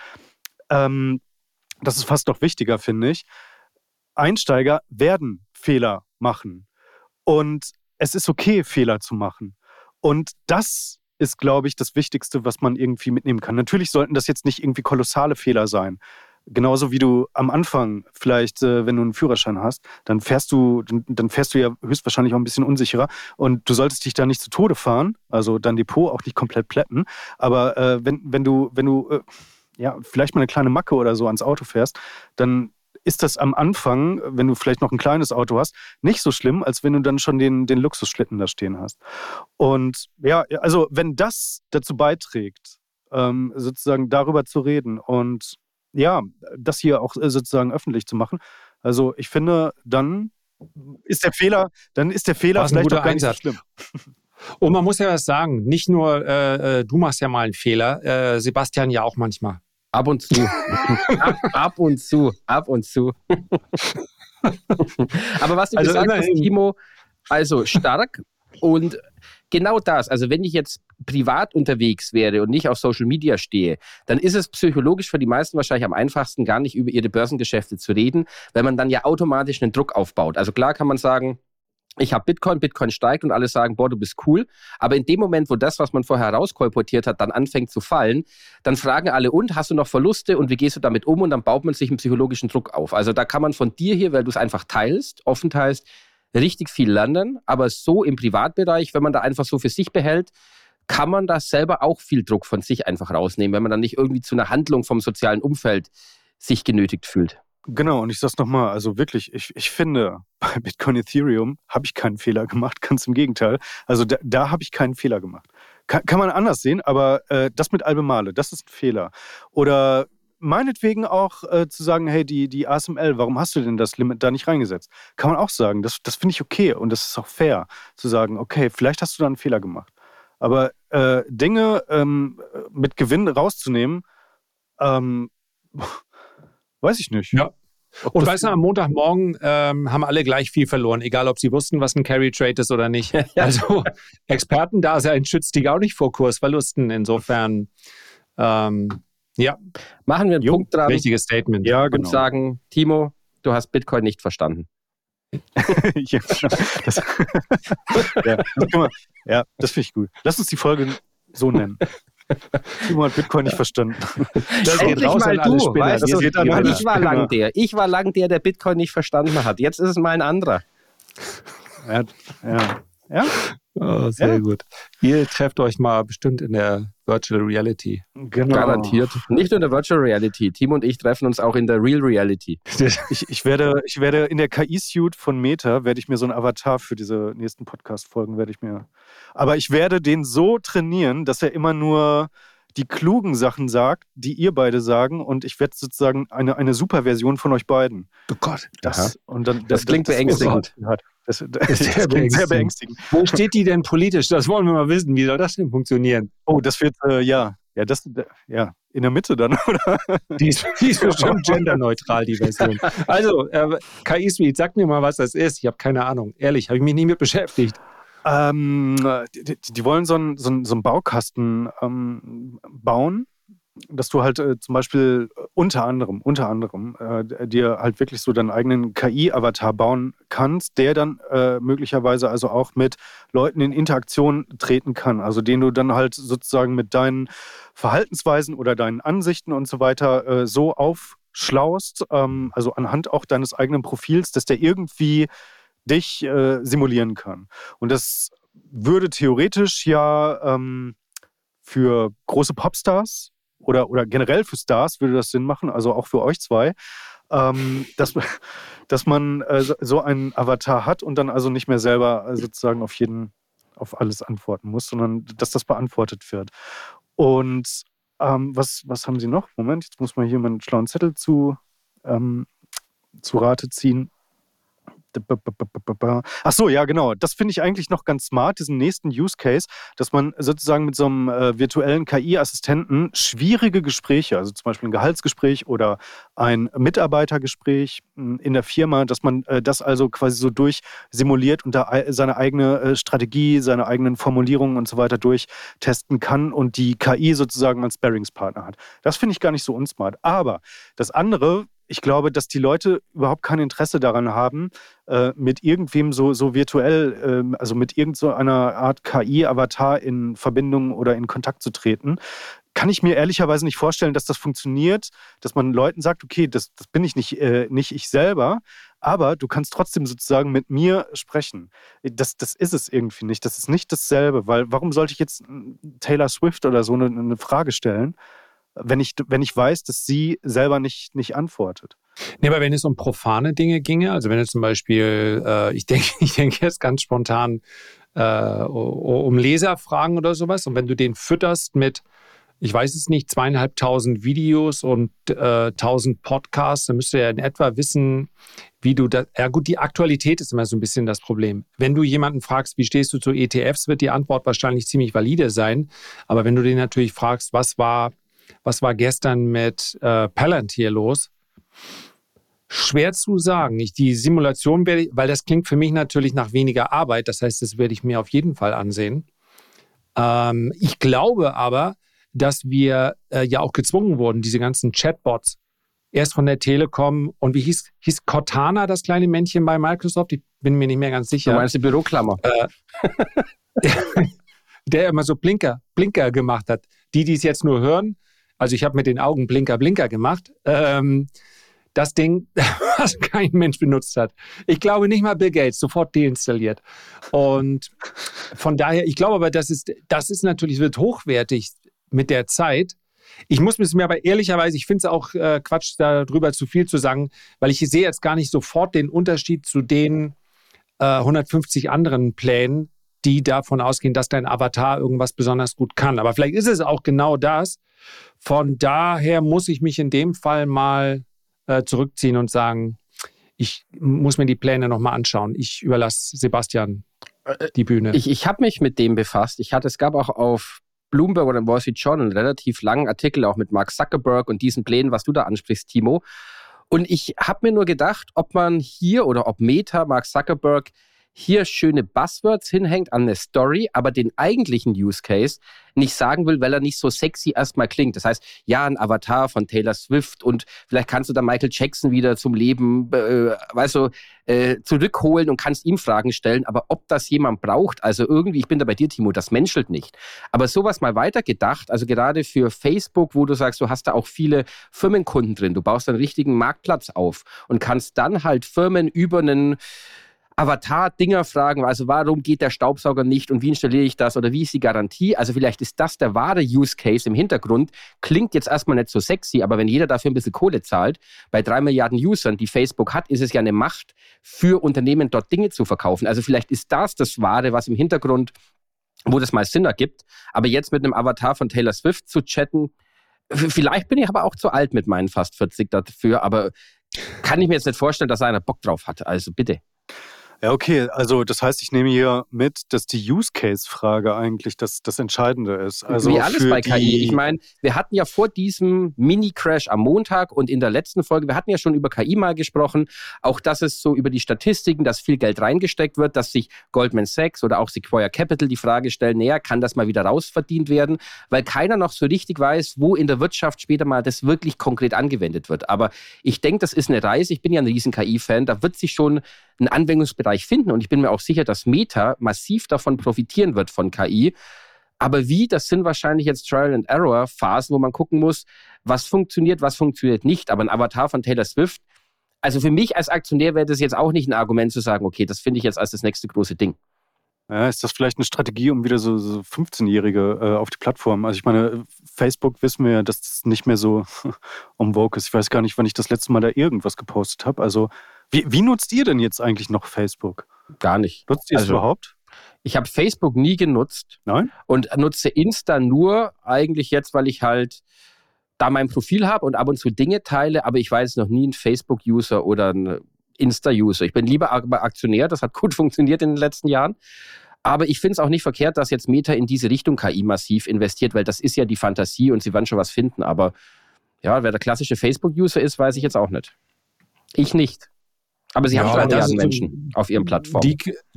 A: das ist fast noch wichtiger, finde ich, Einsteiger werden Fehler machen. Und es ist okay, Fehler zu machen. Und das ist, glaube ich, das Wichtigste, was man irgendwie mitnehmen kann. Natürlich sollten das jetzt nicht irgendwie kolossale Fehler sein. Genauso wie du am Anfang vielleicht, wenn du einen Führerschein hast, dann fährst du ja höchstwahrscheinlich auch ein bisschen unsicherer. Und du solltest dich da nicht zu Tode fahren, also dein Depot auch nicht komplett plätten. Aber wenn du vielleicht mal eine kleine Macke oder so ans Auto fährst, dann ist das am Anfang, wenn du vielleicht noch ein kleines Auto hast, nicht so schlimm, als wenn du dann schon den Luxusschlitten da stehen hast. Und ja, also wenn das dazu beiträgt, sozusagen darüber zu reden und ja, das hier auch sozusagen öffentlich zu machen, also ich finde, dann ist der Fehler vielleicht auch gar nicht so schlimm.
C: Und man muss ja was sagen, nicht nur du machst ja mal einen Fehler, Sebastian ja auch manchmal.
B: Ab und zu. ab und zu. Aber was du gesagt hast, Timo, also stark und genau das. Also wenn ich jetzt privat unterwegs wäre und nicht auf Social Media stehe, dann ist es psychologisch für die meisten wahrscheinlich am einfachsten, gar nicht über ihre Börsengeschäfte zu reden, weil man dann ja automatisch einen Druck aufbaut. Also klar kann man sagen, ich habe Bitcoin steigt und alle sagen, boah, du bist cool. Aber in dem Moment, wo das, was man vorher rauskolportiert hat, dann anfängt zu fallen, dann fragen alle, und hast du noch Verluste und wie gehst du damit um? Und dann baut man sich einen psychologischen Druck auf. Also da kann man von dir hier, weil du es einfach teilst, offen teilst, richtig viel lernen. Aber so im Privatbereich, wenn man da einfach so für sich behält, kann man da selber auch viel Druck von sich einfach rausnehmen, wenn man dann nicht irgendwie zu einer Handlung vom sozialen Umfeld sich genötigt fühlt.
A: Genau, und ich sag's nochmal, also wirklich, ich finde, bei Bitcoin Ethereum habe ich keinen Fehler gemacht, ganz im Gegenteil. Also da habe ich keinen Fehler gemacht. Kann man anders sehen, aber das mit Albemarle, das ist ein Fehler. Oder meinetwegen auch zu sagen, hey, die ASML, warum hast du denn das Limit da nicht reingesetzt? Kann man auch sagen, das finde ich okay und das ist auch fair, zu sagen, okay, vielleicht hast du da einen Fehler gemacht. Aber Dinge mit Gewinn rauszunehmen, weiß ich nicht.
C: Ja. Und weißt du, am Montagmorgen haben alle gleich viel verloren, egal ob sie wussten, was ein Carry-Trade ist oder nicht. Also Expertendasein schützt dich auch nicht vor Kursverlusten. Insofern,
B: machen wir einen Punkt dran.
C: Richtiges Statement.
A: Ja, genau.
B: Und sagen, Timo, du hast Bitcoin nicht verstanden.
A: Ja, das finde ich gut. Lass uns die Folge so nennen. Timo hat Bitcoin nicht verstanden.
C: Das geht raus an alle Spinner.
B: Weißt du, ich war lang der Bitcoin nicht verstanden hat. Jetzt ist es mal ein anderer.
A: Ja.
C: Oh, sehr gut. Ihr trefft euch mal bestimmt in der Virtual Reality.
A: Genau.
B: Garantiert. Nicht nur in der Virtual Reality. Timo und ich treffen uns auch in der Real Reality.
A: Ich werde in der KI-Suite von Meta, werde ich mir so einen Avatar für diese nächsten Podcast-Folgen, aber ich werde den so trainieren, dass er immer nur die klugen Sachen sagt, die ihr beide sagen, und ich werde sozusagen eine Superversion von euch beiden.
C: Oh Gott.
B: Das klingt beängstigend.
A: Das klingt sehr beängstigend.
C: Wo steht die denn politisch? Das wollen wir mal wissen. Wie soll das denn funktionieren?
A: Oh, das wird, in der Mitte dann, oder?
C: Die ist bestimmt genderneutral, die Version. Also, KI-Suite, sag mir mal, was das ist. Ich habe keine Ahnung. Ehrlich, habe ich mich nie mit beschäftigt.
A: Die wollen so einen Baukasten bauen, dass du halt zum Beispiel unter anderem dir halt wirklich so deinen eigenen KI-Avatar bauen kannst, der dann möglicherweise also auch mit Leuten in Interaktion treten kann, also den du dann halt sozusagen mit deinen Verhaltensweisen oder deinen Ansichten und so weiter so aufschlaust, also anhand auch deines eigenen Profils, dass der irgendwie dich simulieren kann. Und das würde theoretisch ja für große Popstars oder generell für Stars würde das Sinn machen, also auch für euch zwei, dass man so einen Avatar hat und dann also nicht mehr selber sozusagen auf alles antworten muss, sondern dass das beantwortet wird. Und was haben Sie noch? Moment, jetzt muss man hier meinen schlauen Zettel zu Rate ziehen. Ach so, ja, genau. Das finde ich eigentlich noch ganz smart, diesen nächsten Use Case, dass man sozusagen mit so einem virtuellen KI-Assistenten schwierige Gespräche, also zum Beispiel ein Gehaltsgespräch oder ein Mitarbeitergespräch in der Firma, dass man das also quasi so durchsimuliert und da seine eigene Strategie, seine eigenen Formulierungen und so weiter durchtesten kann und die KI sozusagen als Sparringspartner hat. Das finde ich gar nicht so unsmart. Aber das andere, ich glaube, dass die Leute überhaupt kein Interesse daran haben, mit irgendwem so virtuell, also mit irgendeiner Art KI-Avatar in Verbindung oder in Kontakt zu treten. Kann ich mir ehrlicherweise nicht vorstellen, dass das funktioniert, dass man Leuten sagt, okay, das bin ich nicht ich selber, aber du kannst trotzdem sozusagen mit mir sprechen. Das ist es irgendwie nicht. Das ist nicht dasselbe, weil warum sollte ich jetzt Taylor Swift oder so eine Frage stellen, wenn ich weiß, dass sie selber nicht antwortet.
C: Nee, aber wenn es um profane Dinge ginge, also wenn es zum Beispiel, ich denke jetzt ganz spontan um Leserfragen oder sowas, und wenn du den fütterst mit, ich weiß es nicht, 2.500 Videos und 1.000 Podcasts, dann müsst ihr ja in etwa wissen, wie du das, ja gut, die Aktualität ist immer so ein bisschen das Problem. Wenn du jemanden fragst, wie stehst du zu ETFs, wird die Antwort wahrscheinlich ziemlich valide sein, aber wenn du den natürlich fragst, was war gestern mit Palantir los? Schwer zu sagen. Die Simulation weil das klingt für mich natürlich nach weniger Arbeit. Das heißt, das werde ich mir auf jeden Fall ansehen. Ich glaube aber, dass wir ja auch gezwungen wurden, diese ganzen Chatbots, erst von der Telekom und wie hieß Cortana, das kleine Männchen bei Microsoft? Ich bin mir nicht mehr ganz sicher.
B: Du meinst die Büroklammer?
C: Der immer so Blinker gemacht hat. Die es jetzt nur hören, also ich habe mit den Augen Blinker gemacht, das Ding, was kein Mensch benutzt hat. Ich glaube nicht mal Bill Gates, sofort deinstalliert. Und von daher, ich glaube aber, das ist natürlich, wird hochwertig mit der Zeit. Ich muss mir aber ehrlicherweise, ich finde es auch Quatsch, darüber zu viel zu sagen, weil ich sehe jetzt gar nicht sofort den Unterschied zu den 150 anderen Plänen, die davon ausgehen, dass dein Avatar irgendwas besonders gut kann. Aber vielleicht ist es auch genau das. Von daher muss ich mich in dem Fall mal zurückziehen und sagen, ich muss mir die Pläne nochmal anschauen. Ich überlasse Sebastian die Bühne.
B: Ich habe mich mit dem befasst. Es gab auch auf Bloomberg oder im Wall Street Journal einen relativ langen Artikel auch mit Mark Zuckerberg und diesen Plänen, was du da ansprichst, Timo. Und ich habe mir nur gedacht, ob man hier oder ob Meta, Mark Zuckerberg, hier schöne Buzzwords hinhängt an eine Story, aber den eigentlichen Use Case nicht sagen will, weil er nicht so sexy erstmal klingt. Das heißt, ja, ein Avatar von Taylor Swift und vielleicht kannst du da Michael Jackson wieder zum Leben, zurückholen und kannst ihm Fragen stellen, aber ob das jemand braucht, also irgendwie, ich bin da bei dir, Timo, das menschelt nicht. Aber sowas mal weitergedacht, also gerade für Facebook, wo du sagst, du hast da auch viele Firmenkunden drin, du baust einen richtigen Marktplatz auf und kannst dann halt Firmen über einen Avatar-Dinger fragen, also warum geht der Staubsauger nicht und wie installiere ich das oder wie ist die Garantie? Also vielleicht ist das der wahre Use Case im Hintergrund. Klingt jetzt erstmal nicht so sexy, aber wenn jeder dafür ein bisschen Kohle zahlt, bei 3 Milliarden Usern, die Facebook hat, ist es ja eine Macht für Unternehmen, dort Dinge zu verkaufen. Also vielleicht ist das Wahre, was im Hintergrund, wo das mal Sinn ergibt. Aber jetzt mit einem Avatar von Taylor Swift zu chatten, vielleicht bin ich aber auch zu alt mit meinen fast 40 dafür, aber kann ich mir jetzt nicht vorstellen, dass einer Bock drauf hat. Also bitte.
A: Ja, okay, also das heißt, ich nehme hier mit, dass die Use-Case-Frage eigentlich das Entscheidende ist. Also
B: wie alles bei KI. Ich meine, wir hatten ja vor diesem Mini-Crash am Montag und in der letzten Folge, wir hatten ja schon über KI mal gesprochen, auch dass es so über die Statistiken, dass viel Geld reingesteckt wird, dass sich Goldman Sachs oder auch Sequoia Capital die Frage stellen, naja, kann das mal wieder rausverdient werden? Weil keiner noch so richtig weiß, wo in der Wirtschaft später mal das wirklich konkret angewendet wird. Aber ich denke, das ist eine Reise. Ich bin ja ein riesen KI-Fan. Da wird sich schon ein Anwendungsbereich finden und ich bin mir auch sicher, dass Meta massiv davon profitieren wird von KI. Aber wie, das sind wahrscheinlich jetzt Trial-and-Error-Phasen, wo man gucken muss, was funktioniert nicht. Aber ein Avatar von Taylor Swift, also für mich als Aktionär wäre das jetzt auch nicht ein Argument zu sagen, okay, das finde ich jetzt als das nächste große Ding.
A: Ja, ist das vielleicht eine Strategie, um wieder so 15-Jährige auf die Plattform? Also ich meine, Facebook wissen wir ja, dass das nicht mehr so en vogue ist. Ich weiß gar nicht, wann ich das letzte Mal da irgendwas gepostet habe. Also wie nutzt ihr denn jetzt eigentlich noch Facebook?
B: Gar nicht.
A: Nutzt ihr es überhaupt?
B: Ich habe Facebook nie genutzt.
A: Nein?
B: Und nutze Insta nur eigentlich jetzt, weil ich halt da mein Profil habe und ab und zu Dinge teile, aber ich war jetzt noch nie ein Facebook-User oder ein Insta-User. Ich bin lieber Aktionär, das hat gut funktioniert in den letzten Jahren. Aber ich finde es auch nicht verkehrt, dass jetzt Meta in diese Richtung KI massiv investiert, weil das ist ja die Fantasie und sie werden schon was finden. Aber ja, wer der klassische Facebook-User ist, weiß ich jetzt auch nicht. Ich nicht. Aber sie haben 3 Milliarden Menschen auf ihren Plattformen.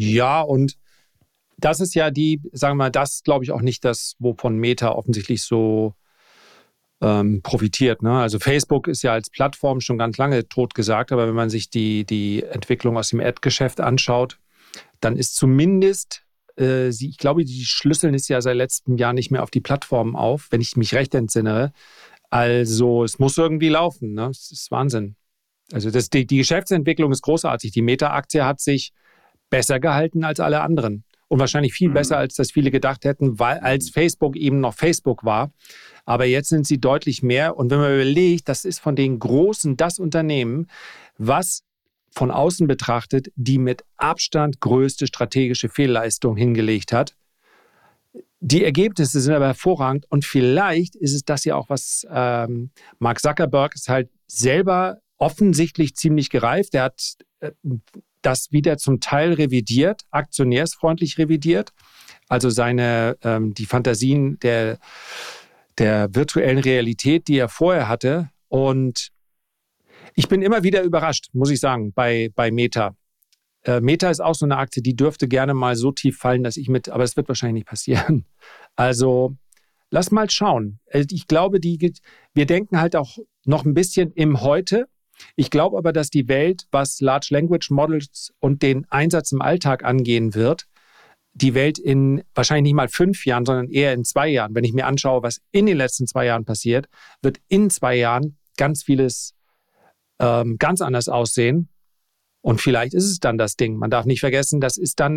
C: Und das ist ja sagen wir mal, das glaube ich auch nicht das, wovon Meta offensichtlich so profitiert. Ne? Also Facebook ist ja als Plattform schon ganz lange totgesagt, aber wenn man sich die Entwicklung aus dem Ad-Geschäft anschaut, dann ist zumindest, ich glaube, die schlüsseln es ja seit letztem Jahr nicht mehr auf die Plattformen auf, wenn ich mich recht entsinne. Also es muss irgendwie laufen. Ne? Es ist Wahnsinn. Also die Geschäftsentwicklung ist großartig. Die Meta-Aktie hat sich besser gehalten als alle anderen. Und wahrscheinlich viel besser, als das viele gedacht hätten, weil als Facebook eben noch Facebook war. Aber jetzt sind sie deutlich mehr. Und wenn man überlegt, das ist von den Großen das Unternehmen, was von außen betrachtet die mit Abstand größte strategische Fehlleistung hingelegt hat. Die Ergebnisse sind aber hervorragend. Und vielleicht ist es das ja auch, was Mark Zuckerberg ist halt selber offensichtlich ziemlich gereift. Er hat das wieder zum Teil revidiert, aktionärsfreundlich revidiert. Also die Fantasien der virtuellen Realität, die er vorher hatte. Und ich bin immer wieder überrascht, muss ich sagen, bei Meta. Meta ist auch so eine Aktie, die dürfte gerne mal so tief fallen, aber es wird wahrscheinlich nicht passieren. Also lass mal schauen. Ich glaube, wir denken halt auch noch ein bisschen im Heute. Ich glaube aber, dass die Welt, was Large Language Models und den Einsatz im Alltag angehen wird, die Welt in wahrscheinlich nicht mal 5 Jahren, sondern eher in 2 Jahren. Wenn ich mir anschaue, was in den letzten 2 Jahren passiert, wird in 2 Jahren ganz vieles ganz anders aussehen. Und vielleicht ist es dann das Ding. Man darf nicht vergessen, das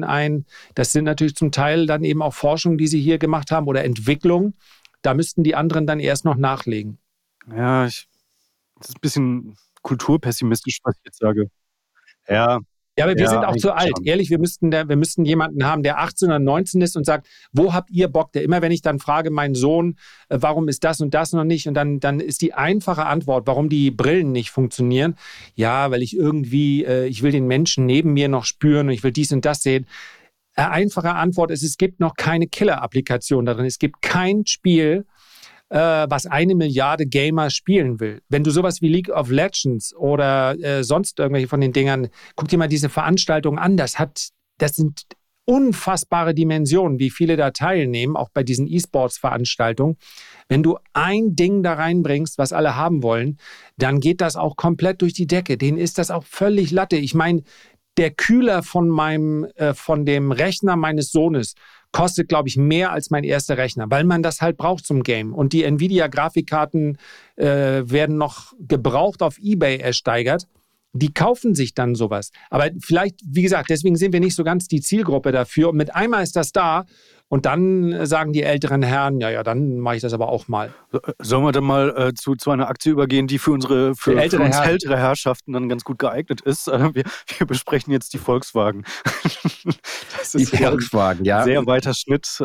C: sind natürlich zum Teil dann eben auch Forschungen, die sie hier gemacht haben oder Entwicklung. Da müssten die anderen dann erst noch nachlegen.
A: Ja, das ist ein bisschen kulturpessimistisch, was ich jetzt sage. Ja,
C: Ja, aber wir
A: Ja,
C: sind auch zu alt.
A: schon.
C: Ehrlich, wir müssten jemanden haben, der 18 oder 19 ist und sagt, wo habt ihr Bock? Der immer, wenn ich dann frage, meinen Sohn, warum ist das und das noch nicht? Und dann ist die einfache Antwort, warum die Brillen nicht funktionieren. Ja, weil ich irgendwie, ich will den Menschen neben mir noch spüren und ich will dies und das sehen. Einfache Antwort ist, es gibt noch keine Killer-Applikation darin. Es gibt kein Spiel, was 1 Milliarde Gamer spielen will. Wenn du sowas wie League of Legends oder sonst irgendwelche von den Dingern, guck dir mal diese Veranstaltungen an, das sind unfassbare Dimensionen, wie viele da teilnehmen, auch bei diesen E-Sports-Veranstaltungen. Wenn du ein Ding da reinbringst, was alle haben wollen, dann geht das auch komplett durch die Decke. Denen ist das auch völlig Latte. Ich meine, der Kühler von dem Rechner meines Sohnes kostet, glaube ich, mehr als mein erster Rechner, weil man das halt braucht zum Game. Und die Nvidia-Grafikkarten werden noch gebraucht auf eBay ersteigert. Die kaufen sich dann sowas. Aber vielleicht, wie gesagt, deswegen sind wir nicht so ganz die Zielgruppe dafür. Und mit einmal ist das da und dann sagen die älteren Herren, ja, dann mache ich das aber auch mal.
A: Sollen wir dann mal zu einer Aktie übergehen, die für uns ältere Herrschaften dann ganz gut geeignet ist? Wir besprechen jetzt die Volkswagen. Das ist
B: die Volkswagen, ja.
A: Sehr weiter Schritt.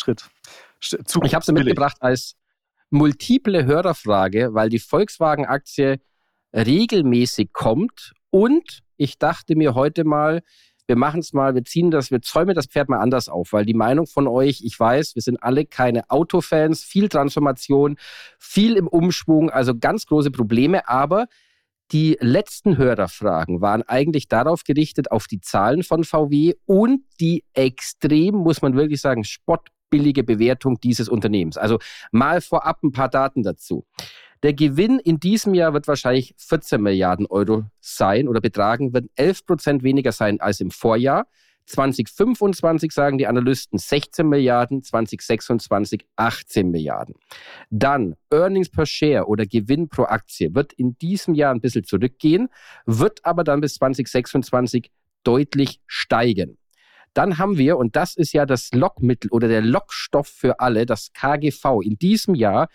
B: Ich habe sie mitgebracht als multiple Hörerfrage, weil die Volkswagen-Aktie regelmäßig kommt und ich dachte mir heute mal, wir zäumen das Pferd mal anders auf, weil die Meinung von euch, ich weiß, wir sind alle keine Autofans, viel Transformation, viel im Umschwung, also ganz große Probleme, aber die letzten Hörerfragen waren eigentlich darauf gerichtet, auf die Zahlen von VW und die extrem, muss man wirklich sagen, spottbillige Bewertung dieses Unternehmens. Also mal vorab ein paar Daten dazu. Der Gewinn in diesem Jahr wird wahrscheinlich 14 Milliarden Euro sein oder betragen, wird 11% weniger sein als im Vorjahr. 2025 sagen die Analysten 16 Milliarden, 2026 18 Milliarden. Dann Earnings per Share oder Gewinn pro Aktie wird in diesem Jahr ein bisschen zurückgehen, wird aber dann bis 2026 deutlich steigen. Dann haben wir, und das ist ja das Lockmittel oder der Lockstoff für alle, das KGV in diesem Jahr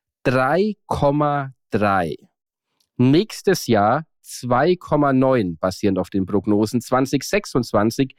B: 3,3. Nächstes Jahr 2,9 basierend auf den Prognosen. 2026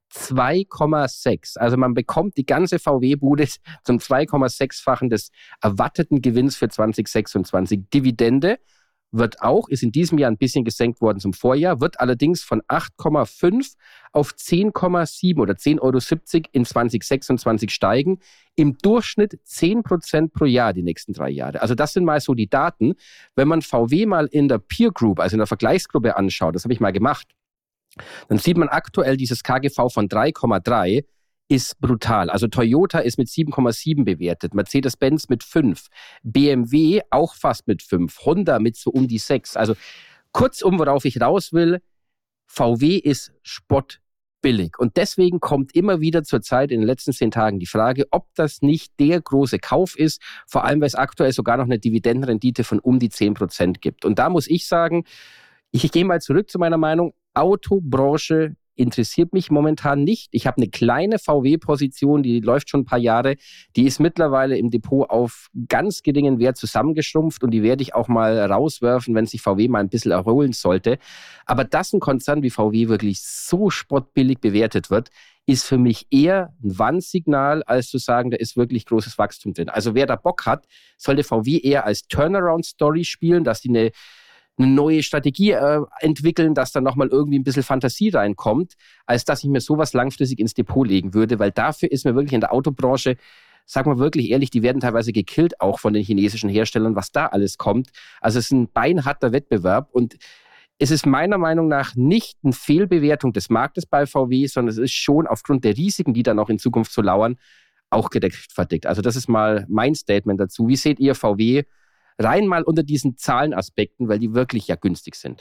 B: 2,6. Also man bekommt die ganze VW-Bude zum 2,6-fachen des erwarteten Gewinns für 2026. Dividende ist in diesem Jahr ein bisschen gesenkt worden zum Vorjahr, wird allerdings von 8,5 auf 10,7 oder 10,70 € in 2026 steigen. Im Durchschnitt 10% pro Jahr die nächsten 3 Jahre. Also das sind mal so die Daten. Wenn man VW mal in der Peer Group, also in der Vergleichsgruppe anschaut, das habe ich mal gemacht, dann sieht man aktuell dieses KGV von 3,3 ist brutal. Also Toyota ist mit 7,7 bewertet, Mercedes-Benz mit 5, BMW auch fast mit 5, Honda mit so um die 6. Also kurzum, worauf ich raus will, VW ist spottbillig. Und deswegen kommt immer wieder zur Zeit in den letzten 10 Tagen die Frage, ob das nicht der große Kauf ist, vor allem weil es aktuell sogar noch eine Dividendenrendite von um die 10% gibt. Und da muss ich sagen, ich gehe mal zurück zu meiner Meinung, Autobranche interessiert mich momentan nicht. Ich habe eine kleine VW-Position, die läuft schon ein paar Jahre. Die ist mittlerweile im Depot auf ganz geringen Wert zusammengeschrumpft und die werde ich auch mal rauswerfen, wenn sich VW mal ein bisschen erholen sollte. Aber dass ein Konzern wie VW wirklich so spottbillig bewertet wird, ist für mich eher ein Warnsignal, als zu sagen, da ist wirklich großes Wachstum drin. Also wer da Bock hat, sollte VW eher als Turnaround-Story spielen, dass die eine neue Strategie entwickeln, dass dann nochmal irgendwie ein bisschen Fantasie reinkommt, als dass ich mir sowas langfristig ins Depot legen würde, weil dafür ist mir wirklich in der Autobranche, sagen wir wirklich ehrlich, die werden teilweise gekillt, auch von den chinesischen Herstellern, was da alles kommt. Also es ist ein beinharter Wettbewerb und es ist meiner Meinung nach nicht eine Fehlbewertung des Marktes bei VW, sondern es ist schon aufgrund der Risiken, die dann auch in Zukunft so lauern, auch gerechtfertigt. Also das ist mal mein Statement dazu. Wie seht ihr VW rein mal unter diesen Zahlenaspekten, weil die wirklich ja günstig sind?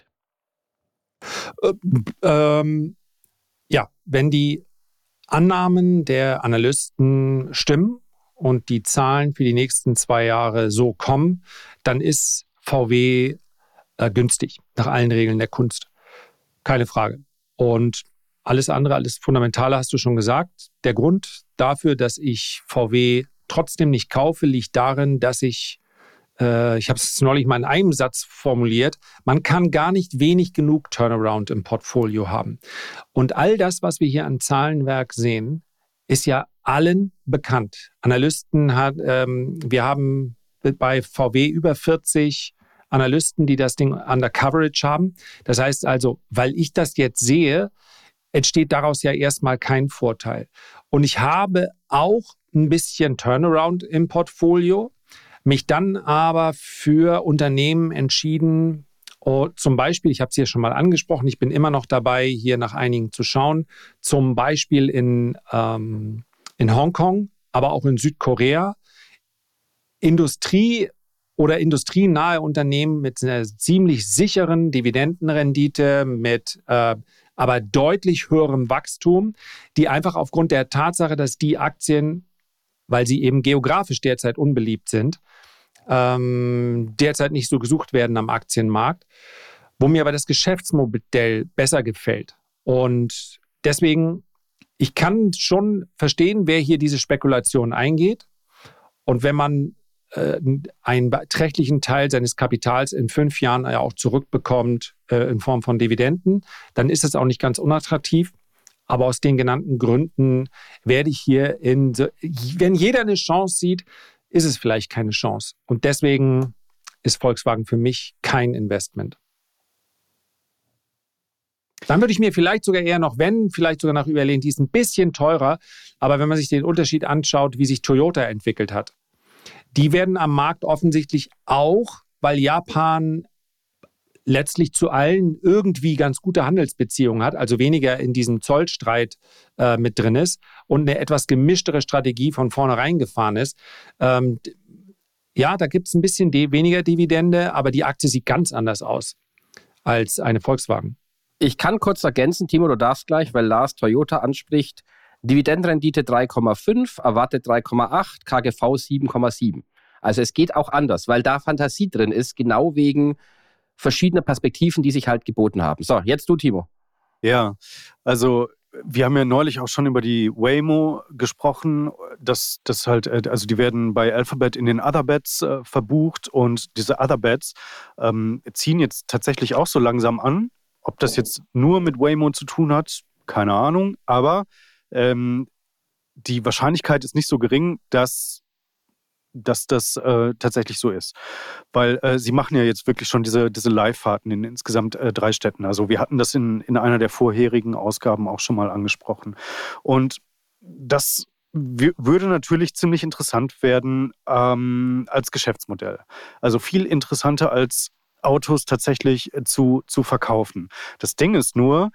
C: Ja, wenn die Annahmen der Analysten stimmen und die Zahlen für die nächsten 2 Jahre so kommen, dann ist VW günstig, nach allen Regeln der Kunst. Keine Frage. Und alles andere, alles Fundamentale hast du schon gesagt. Der Grund dafür, dass ich VW trotzdem nicht kaufe, liegt darin, dass ich ich habe es neulich mal in einem Satz formuliert, man kann gar nicht wenig genug Turnaround im Portfolio haben. Und all das, was wir hier an Zahlenwerk sehen, ist ja allen bekannt. Wir haben bei VW über 40 Analysten, die das Ding under Coverage haben. Das heißt also, weil ich das jetzt sehe, entsteht daraus ja erstmal kein Vorteil. Und ich habe auch ein bisschen Turnaround im Portfolio, mich dann aber für Unternehmen entschieden, zum Beispiel, ich habe es hier schon mal angesprochen, ich bin immer noch dabei, hier nach einigen zu schauen, zum Beispiel in Hongkong, aber auch in Südkorea, Industrie oder industrienahe Unternehmen mit einer ziemlich sicheren Dividendenrendite, mit aber deutlich höherem Wachstum, die einfach aufgrund der Tatsache, dass die Aktien, weil sie eben geografisch derzeit unbeliebt sind, derzeit nicht so gesucht werden am Aktienmarkt, wo mir aber das Geschäftsmodell besser gefällt. Und deswegen, ich kann schon verstehen, wer hier diese Spekulation eingeht. Und wenn man einen beträchtlichen Teil seines Kapitals in 5 Jahren ja auch zurückbekommt in Form von Dividenden, dann ist es auch nicht ganz unattraktiv. Aber aus den genannten Gründen werde ich hier wenn jeder eine Chance sieht, ist es vielleicht keine Chance. Und deswegen ist Volkswagen für mich kein Investment. Dann würde ich mir vielleicht sogar eher noch, vielleicht sogar nach überlegen, die ist ein bisschen teurer, aber wenn man sich den Unterschied anschaut, wie sich Toyota entwickelt hat, die werden am Markt offensichtlich auch, weil Japan letztlich zu allen irgendwie ganz gute Handelsbeziehungen hat, also weniger in diesem Zollstreit mit drin ist und eine etwas gemischtere Strategie von vornherein gefahren ist. Ja, da gibt es ein bisschen weniger Dividende, aber die Aktie sieht ganz anders aus als eine Volkswagen.
B: Ich kann kurz ergänzen, Timo, du darfst gleich, weil Lars Toyota anspricht. Dividendenrendite 3,5, erwartet 3,8, KGV 7,7. Also es geht auch anders, weil da Fantasie drin ist, genau wegen verschiedener Perspektiven, die sich halt geboten haben. So, jetzt du, Timo.
A: Ja, also wir haben ja neulich auch schon über die Waymo gesprochen, dass das halt, also die werden bei Alphabet in den Other Bets verbucht und diese Other Bets ziehen jetzt tatsächlich auch so langsam an. Ob das jetzt nur mit Waymo zu tun hat, keine Ahnung, aber die Wahrscheinlichkeit ist nicht so gering, dass das tatsächlich so ist. Weil sie machen ja jetzt wirklich schon diese Live-Fahrten in insgesamt 3 Städten. Also wir hatten das in einer der vorherigen Ausgaben auch schon mal angesprochen. Und das würde natürlich ziemlich interessant werden als Geschäftsmodell. Also viel interessanter als Autos tatsächlich zu verkaufen. Das Ding ist nur,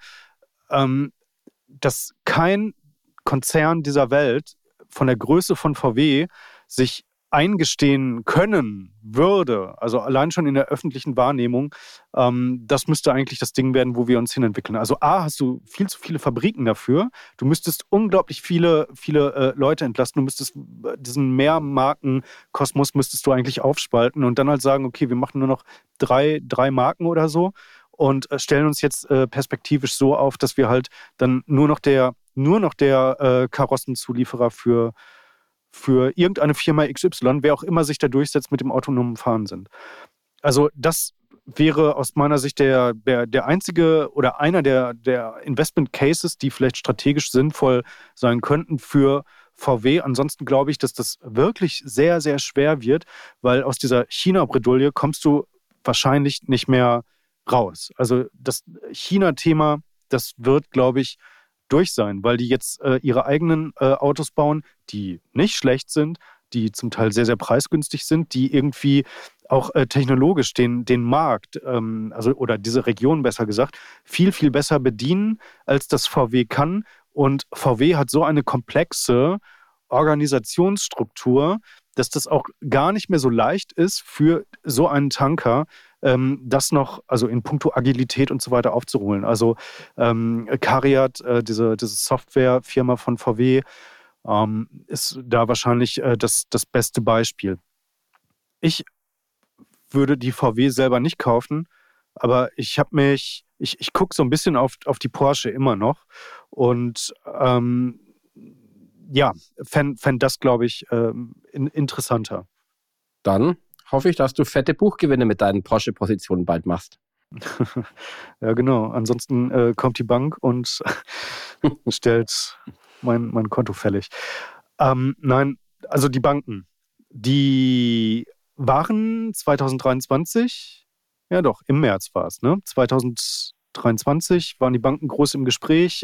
A: dass kein Konzern dieser Welt von der Größe von VW sich eingestehen können würde, also allein schon in der öffentlichen Wahrnehmung, das müsste eigentlich das Ding werden, wo wir uns hinentwickeln. Also A, hast du viel zu viele Fabriken dafür, du müsstest unglaublich viele Leute entlasten, du müsstest diesen Mehrmarkenkosmos müsstest du eigentlich aufspalten und dann halt sagen, okay, wir machen nur noch drei Marken oder so und stellen uns jetzt perspektivisch so auf, dass wir halt dann nur noch der Karossenzulieferer für irgendeine Firma XY, wer auch immer sich da durchsetzt mit dem autonomen Fahren sind. Also das wäre aus meiner Sicht der einzige oder einer der Investment Cases, die vielleicht strategisch sinnvoll sein könnten für VW. Ansonsten glaube ich, dass das wirklich sehr, sehr schwer wird, weil aus dieser China-Bredouille kommst du wahrscheinlich nicht mehr raus. Also das China-Thema, das wird, glaube ich, durch sein, weil die jetzt ihre eigenen Autos bauen, die nicht schlecht sind, die zum Teil sehr, sehr preisgünstig sind, die irgendwie auch technologisch den Markt, oder diese Region besser gesagt, viel, viel besser bedienen, als das VW kann. Und VW hat so eine komplexe Organisationsstruktur, dass das auch gar nicht mehr so leicht ist für so einen Tanker, das noch, also in puncto Agilität und so weiter aufzuholen. Also CARIAD, diese Softwarefirma von VW, ist da wahrscheinlich das beste Beispiel. Ich würde die VW selber nicht kaufen, aber ich gucke so ein bisschen auf die Porsche immer noch und fände das, glaube ich, interessanter.
B: Dann hoffe ich, dass du fette Buchgewinne mit deinen Porsche-Positionen bald machst.
A: Ja, genau. Ansonsten kommt die Bank und stellt mein Konto fällig. Nein, also die Banken, die waren 2023, ja doch, im März war es, ne? 2023 waren die Banken groß im Gespräch,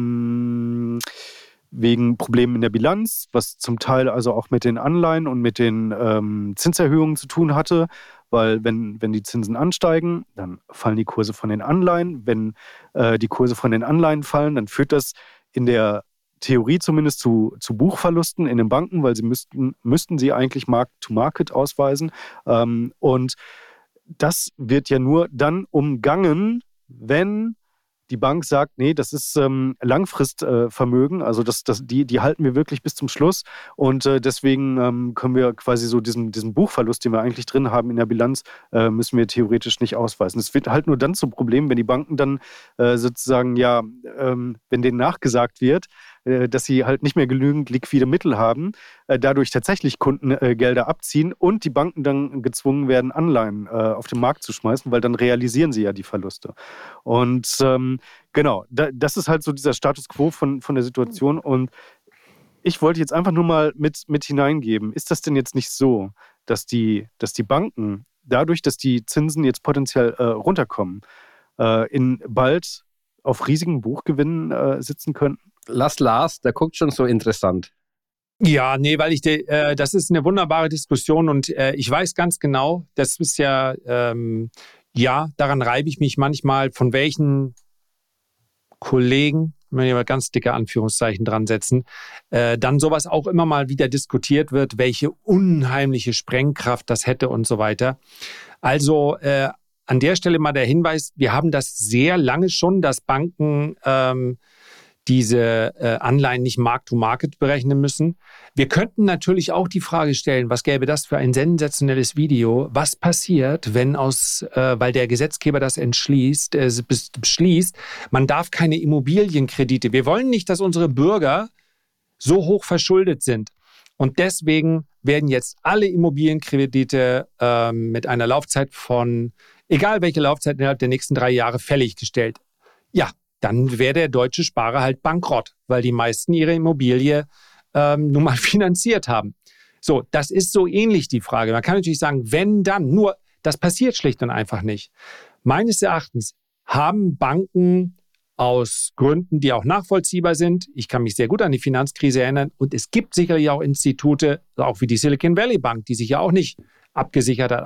A: wegen Problemen in der Bilanz, was zum Teil also auch mit den Anleihen und mit den Zinserhöhungen zu tun hatte, weil wenn die Zinsen ansteigen, dann fallen die Kurse von den Anleihen. Wenn die Kurse von den Anleihen fallen, dann führt das in der Theorie zumindest zu Buchverlusten in den Banken, weil sie müssten sie eigentlich Mark-to-Market ausweisen. Und das wird ja nur dann umgangen, wenn die Bank sagt, nee, das ist Langfristvermögen, also die halten wir wirklich bis zum Schluss und deswegen können wir quasi so diesen Buchverlust, den wir eigentlich drin haben in der Bilanz, müssen wir theoretisch nicht ausweisen. Es wird halt nur dann zum Problem, wenn die Banken dann sozusagen, wenn denen nachgesagt wird, dass sie halt nicht mehr genügend liquide Mittel haben, dadurch tatsächlich Kundengelder abziehen und die Banken dann gezwungen werden, Anleihen auf den Markt zu schmeißen, weil dann realisieren sie ja die Verluste. Und genau, das ist halt so dieser Status quo von der Situation und ich wollte jetzt einfach nur mal mit hineingeben, ist das denn jetzt nicht so, dass die Banken, dadurch, dass die Zinsen jetzt potenziell runterkommen, in bald auf riesigen Buchgewinnen sitzen könnten?
B: Lass Lars, der guckt schon so interessant.
C: Ja, nee, weil das ist eine wunderbare Diskussion und ich weiß ganz genau, das ist ja, daran reibe ich mich manchmal, von welchen Kollegen, wenn wir mal ganz dicke Anführungszeichen dran setzen, dann sowas auch immer mal wieder diskutiert wird, welche unheimliche Sprengkraft das hätte und so weiter. Also an der Stelle mal der Hinweis, wir haben das sehr lange schon, dass Banken diese Anleihen nicht Mark-to-Market berechnen müssen. Wir könnten natürlich auch die Frage stellen, was gäbe das für ein sensationelles Video? Was passiert, wenn weil der Gesetzgeber das beschließt, man darf keine Immobilienkredite. Wir wollen nicht, dass unsere Bürger so hoch verschuldet sind. Und deswegen werden jetzt alle Immobilienkredite mit einer Laufzeit von, egal welche Laufzeit, innerhalb der nächsten 3 Jahre fällig gestellt. Ja, dann wäre der deutsche Sparer halt bankrott, weil die meisten ihre Immobilie nun mal finanziert haben. So, das ist so ähnlich die Frage. Man kann natürlich sagen, wenn dann, nur das passiert schlicht und einfach nicht. Meines Erachtens haben Banken aus Gründen, die auch nachvollziehbar sind, ich kann mich sehr gut an die Finanzkrise erinnern, und es gibt sicherlich auch Institute, auch wie die Silicon Valley Bank, die sich ja auch nicht abgesichert hat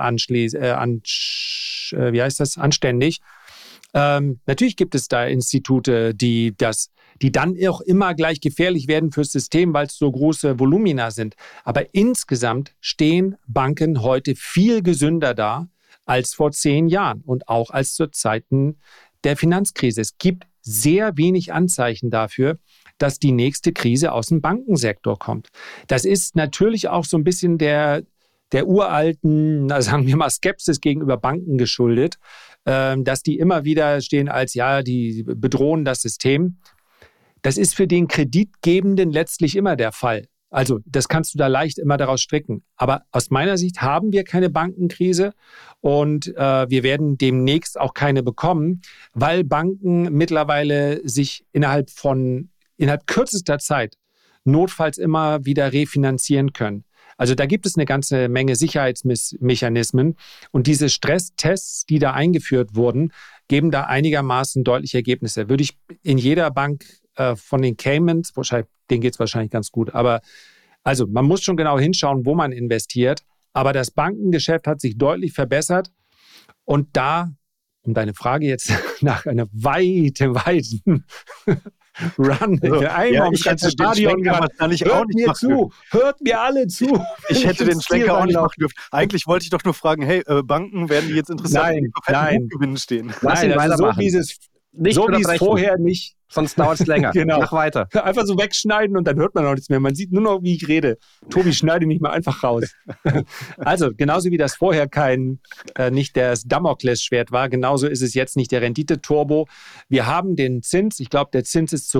C: anständig. Natürlich gibt es da Institute, die dann auch immer gleich gefährlich werden fürs System, weil es so große Volumina sind. Aber insgesamt stehen Banken heute viel gesünder da als vor 10 Jahren und auch als zu Zeiten der Finanzkrise. Es gibt sehr wenig Anzeichen dafür, dass die nächste Krise aus dem Bankensektor kommt. Das ist natürlich auch so ein bisschen der uralten, sagen wir mal, Skepsis gegenüber Banken geschuldet, dass die immer wieder stehen als, ja, die bedrohen das System. Das ist für den Kreditgebenden letztlich immer der Fall. Also das kannst du da leicht immer daraus stricken. Aber aus meiner Sicht haben wir keine Bankenkrise und wir werden demnächst auch keine bekommen, weil Banken mittlerweile sich innerhalb kürzester Zeit notfalls immer wieder refinanzieren können. Also da gibt es eine ganze Menge Sicherheitsmechanismen und diese Stresstests, die da eingeführt wurden, geben da einigermaßen deutliche Ergebnisse. Würde ich in jeder Bank von den Caymans, denen geht es wahrscheinlich ganz gut, aber also man muss schon genau hinschauen, wo man investiert, aber das Bankengeschäft hat sich deutlich verbessert und da, um deine Frage jetzt nach einer weiten Run.
A: Ich hätte den Schlenker wahrscheinlich auch nicht machen dürfen.
C: Hört mir alle zu.
A: Ich hätte den Schlenker auch nicht machen dürfen. Eigentlich wollte ich doch nur fragen, hey, Banken, werden die jetzt interessant, wenn die auf Gewinnen stehen?
B: Nein,
C: also so wie es vorher nicht.
B: Sonst dauert es länger.
C: Genau.
B: Mach weiter.
C: Einfach so wegschneiden und dann hört man auch nichts mehr. Man sieht nur noch, wie ich rede. Tobi, schneide mich mal einfach raus. Also, genauso wie das vorher nicht das Damoklesschwert war, genauso ist es jetzt nicht der Rendite-Turbo. Wir haben den Zins, ich glaube, der Zins ist zurück.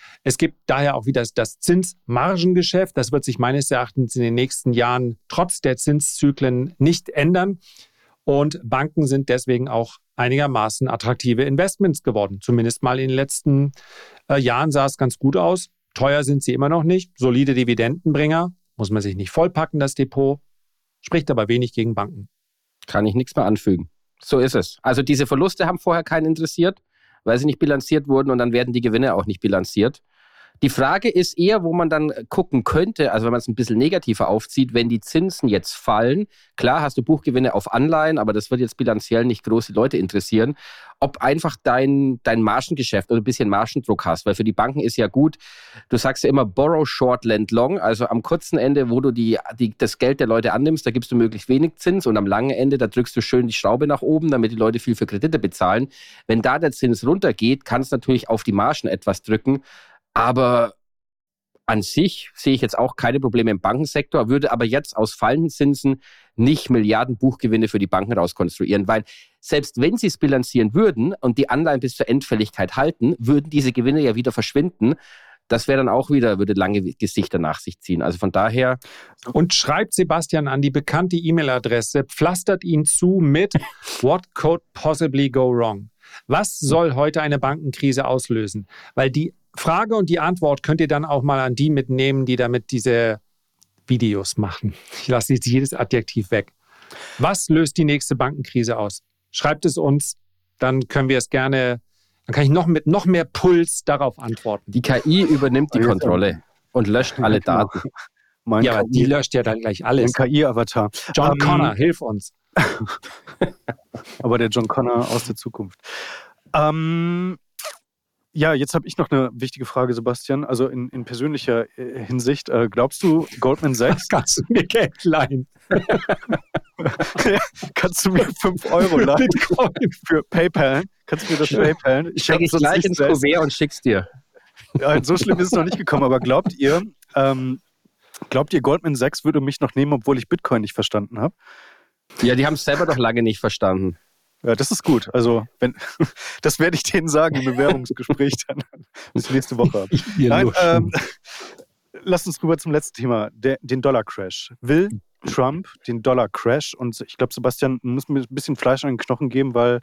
C: Es gibt daher auch wieder das Zinsmargengeschäft. Das wird sich meines Erachtens in den nächsten Jahren trotz der Zinszyklen nicht ändern. Und Banken sind deswegen auch einigermaßen attraktive Investments geworden. Zumindest mal in den letzten Jahren sah es ganz gut aus. Teuer sind sie immer noch nicht. Solide Dividendenbringer. Muss man sich nicht vollpacken, das Depot. Spricht aber wenig gegen Banken.
B: Kann ich nichts mehr anfügen. So ist es. Also diese Verluste haben vorher keinen interessiert, weil sie nicht bilanziert wurden und dann werden die Gewinne auch nicht bilanziert. Die Frage ist eher, wo man dann gucken könnte, also wenn man es ein bisschen negativer aufzieht, wenn die Zinsen jetzt fallen, klar hast du Buchgewinne auf Anleihen, aber das wird jetzt bilanziell nicht große Leute interessieren, ob einfach dein Margengeschäft oder ein bisschen Margendruck hast, weil für die Banken ist ja gut, du sagst ja immer borrow short, lend long, also am kurzen Ende, wo du das Geld der Leute annimmst, da gibst du möglichst wenig Zins und am langen Ende, da drückst du schön die Schraube nach oben, damit die Leute viel für Kredite bezahlen. Wenn da der Zins runtergeht, kann es natürlich auf die Margen etwas drücken. Aber an sich sehe ich jetzt auch keine Probleme im Bankensektor, würde aber jetzt aus fallenden Zinsen nicht Milliarden Buchgewinne für die Banken rauskonstruieren, weil selbst wenn sie es bilanzieren würden und die Anleihen bis zur Endfälligkeit halten, würden diese Gewinne ja wieder verschwinden. Das wäre dann auch wieder, würde lange Gesichter nach sich ziehen. Also von daher.
C: Und schreibt Sebastian an die bekannte E-Mail-Adresse, pflastert ihn zu mit What could possibly go wrong? Was soll heute eine Bankenkrise auslösen? Weil die Frage und die Antwort könnt ihr dann auch mal an die mitnehmen, die damit diese Videos machen. Ich lasse jetzt jedes Adjektiv weg. Was löst die nächste Bankenkrise aus? Schreibt es uns, dann können wir es gerne, dann kann ich mit noch mehr Puls darauf antworten.
B: Die KI übernimmt die Kontrolle und löscht alle Daten.
C: Ja, aber die löscht ja dann gleich alles.
A: Ein KI-Avatar.
C: John Connor, hilf uns.
A: Aber der John Connor aus der Zukunft. Ja, jetzt habe ich noch eine wichtige Frage, Sebastian. Also in persönlicher Hinsicht. Glaubst du, Goldman Sachs...
C: Kannst du mir Geld leihen?
A: Kannst du mir 5 Euro leihen? Für PayPal? Kannst du mir das PayPal?
B: Ich stecke es gleich ins Kuvert und schick's dir.
A: Ja, so schlimm ist es noch nicht gekommen. Aber glaubt ihr, Goldman Sachs würde mich noch nehmen, obwohl ich Bitcoin nicht verstanden habe?
B: Ja, die haben es selber doch lange nicht verstanden.
A: Ja, das ist gut. Also, das werde ich denen sagen im Bewerbungsgespräch dann bis nächste Woche. Nein, lasst uns rüber zum letzten Thema, den Dollar-Crash. Will Trump den Dollar-Crash? Und ich glaube, Sebastian, du musst mir ein bisschen Fleisch an den Knochen geben, weil,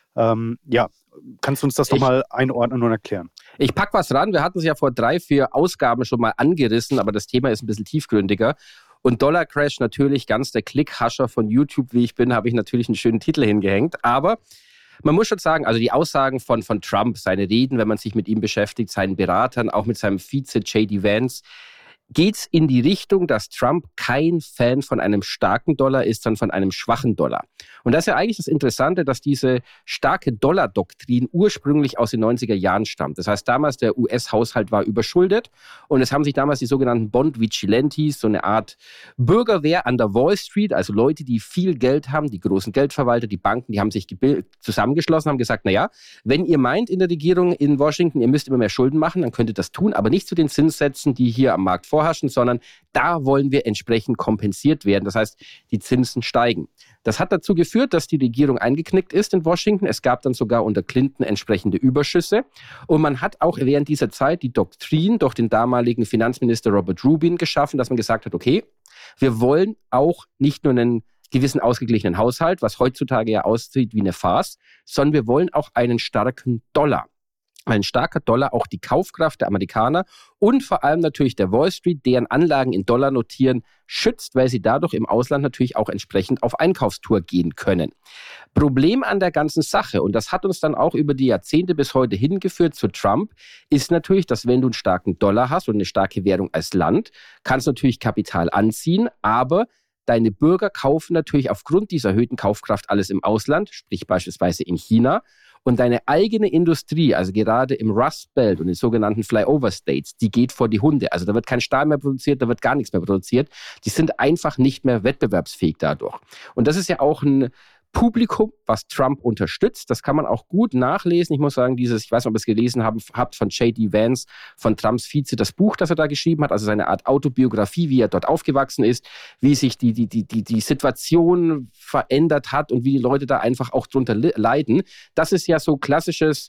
A: kannst du uns das nochmal einordnen und erklären? Ich
B: packe was ran. Wir hatten es ja vor 3-4 Ausgaben schon mal angerissen, aber das Thema ist ein bisschen tiefgründiger. Und Dollar Crash natürlich ganz der Klickhascher von YouTube, wie ich bin, habe ich natürlich einen schönen Titel hingehängt. Aber man muss schon sagen, also die Aussagen von Trump, seine Reden, wenn man sich mit ihm beschäftigt, seinen Beratern, auch mit seinem Vize J.D. Vance, geht's in die Richtung, dass Trump kein Fan von einem starken Dollar ist, sondern von einem schwachen Dollar. Und das ist ja eigentlich das Interessante, dass diese starke Dollar-Doktrin ursprünglich aus den 90er Jahren stammt. Das heißt, damals der US-Haushalt war überschuldet und es haben sich damals die sogenannten Bond-Vigilantes, so eine Art Bürgerwehr an der Wall Street, also Leute, die viel Geld haben, die großen Geldverwalter, die Banken, die haben sich zusammengeschlossen, haben gesagt, naja, wenn ihr meint in der Regierung in Washington, ihr müsst immer mehr Schulden machen, dann könnt ihr das tun, aber nicht zu den Zinssätzen, die hier am Markt vorherrschen, sondern da wollen wir entsprechend kompensiert werden. Das heißt, die Zinsen steigen. Das hat dazu geführt, dass die Regierung eingeknickt ist in Washington. Es gab dann sogar unter Clinton entsprechende Überschüsse. Und man hat auch während dieser Zeit die Doktrin durch den damaligen Finanzminister Robert Rubin geschaffen, dass man gesagt hat, okay, wir wollen auch nicht nur einen gewissen ausgeglichenen Haushalt, was heutzutage ja aussieht wie eine Farce, sondern wir wollen auch einen starken Dollar. Ein starker Dollar auch die Kaufkraft der Amerikaner und vor allem natürlich der Wall Street, deren Anlagen in Dollar notieren, schützt, weil sie dadurch im Ausland natürlich auch entsprechend auf Einkaufstour gehen können. Problem an der ganzen Sache, und das hat uns dann auch über die Jahrzehnte bis heute hingeführt zu Trump, ist natürlich, dass wenn du einen starken Dollar hast und eine starke Währung als Land, kannst du natürlich Kapital anziehen, aber deine Bürger kaufen natürlich aufgrund dieser erhöhten Kaufkraft alles im Ausland, sprich beispielsweise in China. Und deine eigene Industrie, also gerade im Rust Belt und den sogenannten Flyover States, die geht vor die Hunde. Also da wird kein Stahl mehr produziert, da wird gar nichts mehr produziert. Die sind einfach nicht mehr wettbewerbsfähig dadurch. Und das ist ja auch ein Publikum, was Trump unterstützt. Das kann man auch gut nachlesen. Ich muss sagen, ich weiß nicht, ob ihr es gelesen habt von J.D. Vance, von Trumps Vize, das Buch, das er da geschrieben hat, also seine Art Autobiografie, wie er dort aufgewachsen ist, wie sich die Situation verändert hat und wie die Leute da einfach auch drunter leiden. Das ist ja so klassisches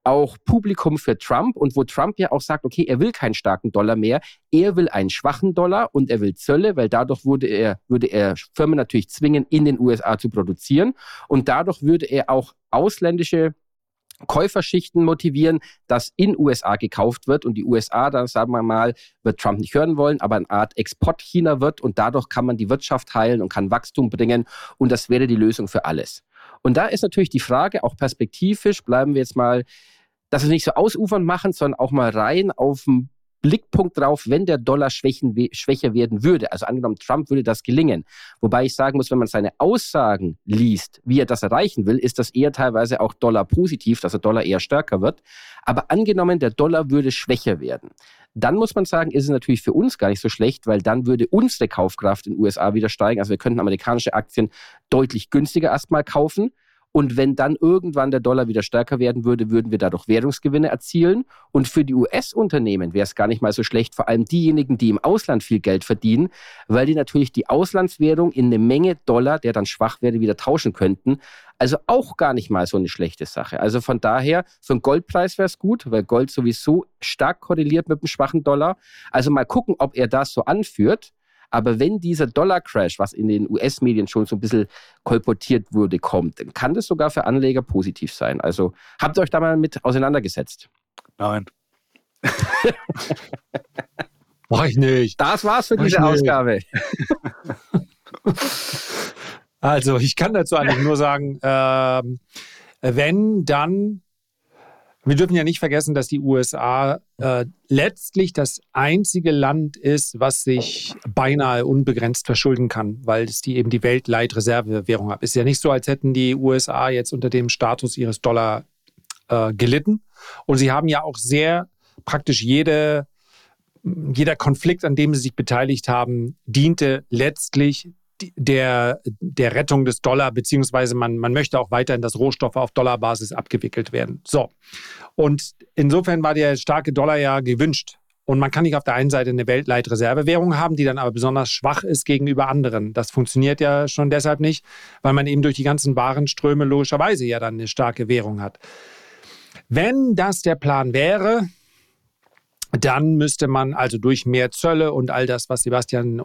B: auch Publikum für Trump und wo Trump ja auch sagt, okay, er will keinen starken Dollar mehr, er will einen schwachen Dollar und er will Zölle, weil dadurch würde er Firmen natürlich zwingen, in den USA zu produzieren und dadurch würde er auch ausländische Käuferschichten motivieren, dass in USA gekauft wird und die USA, dann sagen wir mal, wird Trump nicht hören wollen, aber eine Art Export-China wird und dadurch kann man die Wirtschaft heilen und kann Wachstum bringen und das wäre die Lösung für alles. Und da ist natürlich die Frage, auch perspektivisch, bleiben wir jetzt mal, dass wir nicht so ausufern machen, sondern auch mal rein auf den Blickpunkt drauf, wenn der Dollar schwächer werden würde. Also angenommen, Trump würde das gelingen. Wobei ich sagen muss, wenn man seine Aussagen liest, wie er das erreichen will, ist das eher teilweise auch Dollar positiv, dass der Dollar eher stärker wird. Aber angenommen, der Dollar würde schwächer werden, dann muss man sagen, ist es natürlich für uns gar nicht so schlecht, weil dann würde unsere Kaufkraft in den USA wieder steigen. Also wir könnten amerikanische Aktien deutlich günstiger erstmal kaufen. Und wenn dann irgendwann der Dollar wieder stärker werden würde, würden wir dadurch Währungsgewinne erzielen. Und für die US-Unternehmen wäre es gar nicht mal so schlecht, vor allem diejenigen, die im Ausland viel Geld verdienen, weil die natürlich die Auslandswährung in eine Menge Dollar, der dann schwach wäre, wieder tauschen könnten. Also auch gar nicht mal so eine schlechte Sache. Also von daher, für einen Goldpreis wäre es gut, weil Gold sowieso stark korreliert mit dem schwachen Dollar. Also mal gucken, ob er das so anführt. Aber wenn dieser Dollar-Crash, was in den US-Medien schon so ein bisschen kolportiert wurde, kommt, dann kann das sogar für Anleger positiv sein. Also habt ihr euch da mal mit auseinandergesetzt?
A: Nein.
C: Mach ich nicht.
B: Das war's für diese Ausgabe.
C: Also ich kann dazu eigentlich nur sagen, wenn dann, wir dürfen ja nicht vergessen, dass die USA letztlich das einzige Land ist, was sich beinahe unbegrenzt verschulden kann, weil es eben die Weltleitreservewährung hat. Ist ja nicht so, als hätten die USA jetzt unter dem Status ihres Dollar gelitten. Und sie haben ja auch sehr praktisch jeder Konflikt, an dem sie sich beteiligt haben, diente letztlich der Rettung des Dollar, beziehungsweise man möchte auch weiterhin, dass Rohstoffe auf Dollarbasis abgewickelt werden. So. Und insofern war der starke Dollar ja gewünscht. Und man kann nicht auf der einen Seite eine Weltleitreservewährung haben, die dann aber besonders schwach ist gegenüber anderen. Das funktioniert ja schon deshalb nicht, weil man eben durch die ganzen Warenströme logischerweise ja dann eine starke Währung hat. Wenn das der Plan wäre, dann müsste man also durch mehr Zölle und all das, was Sebastian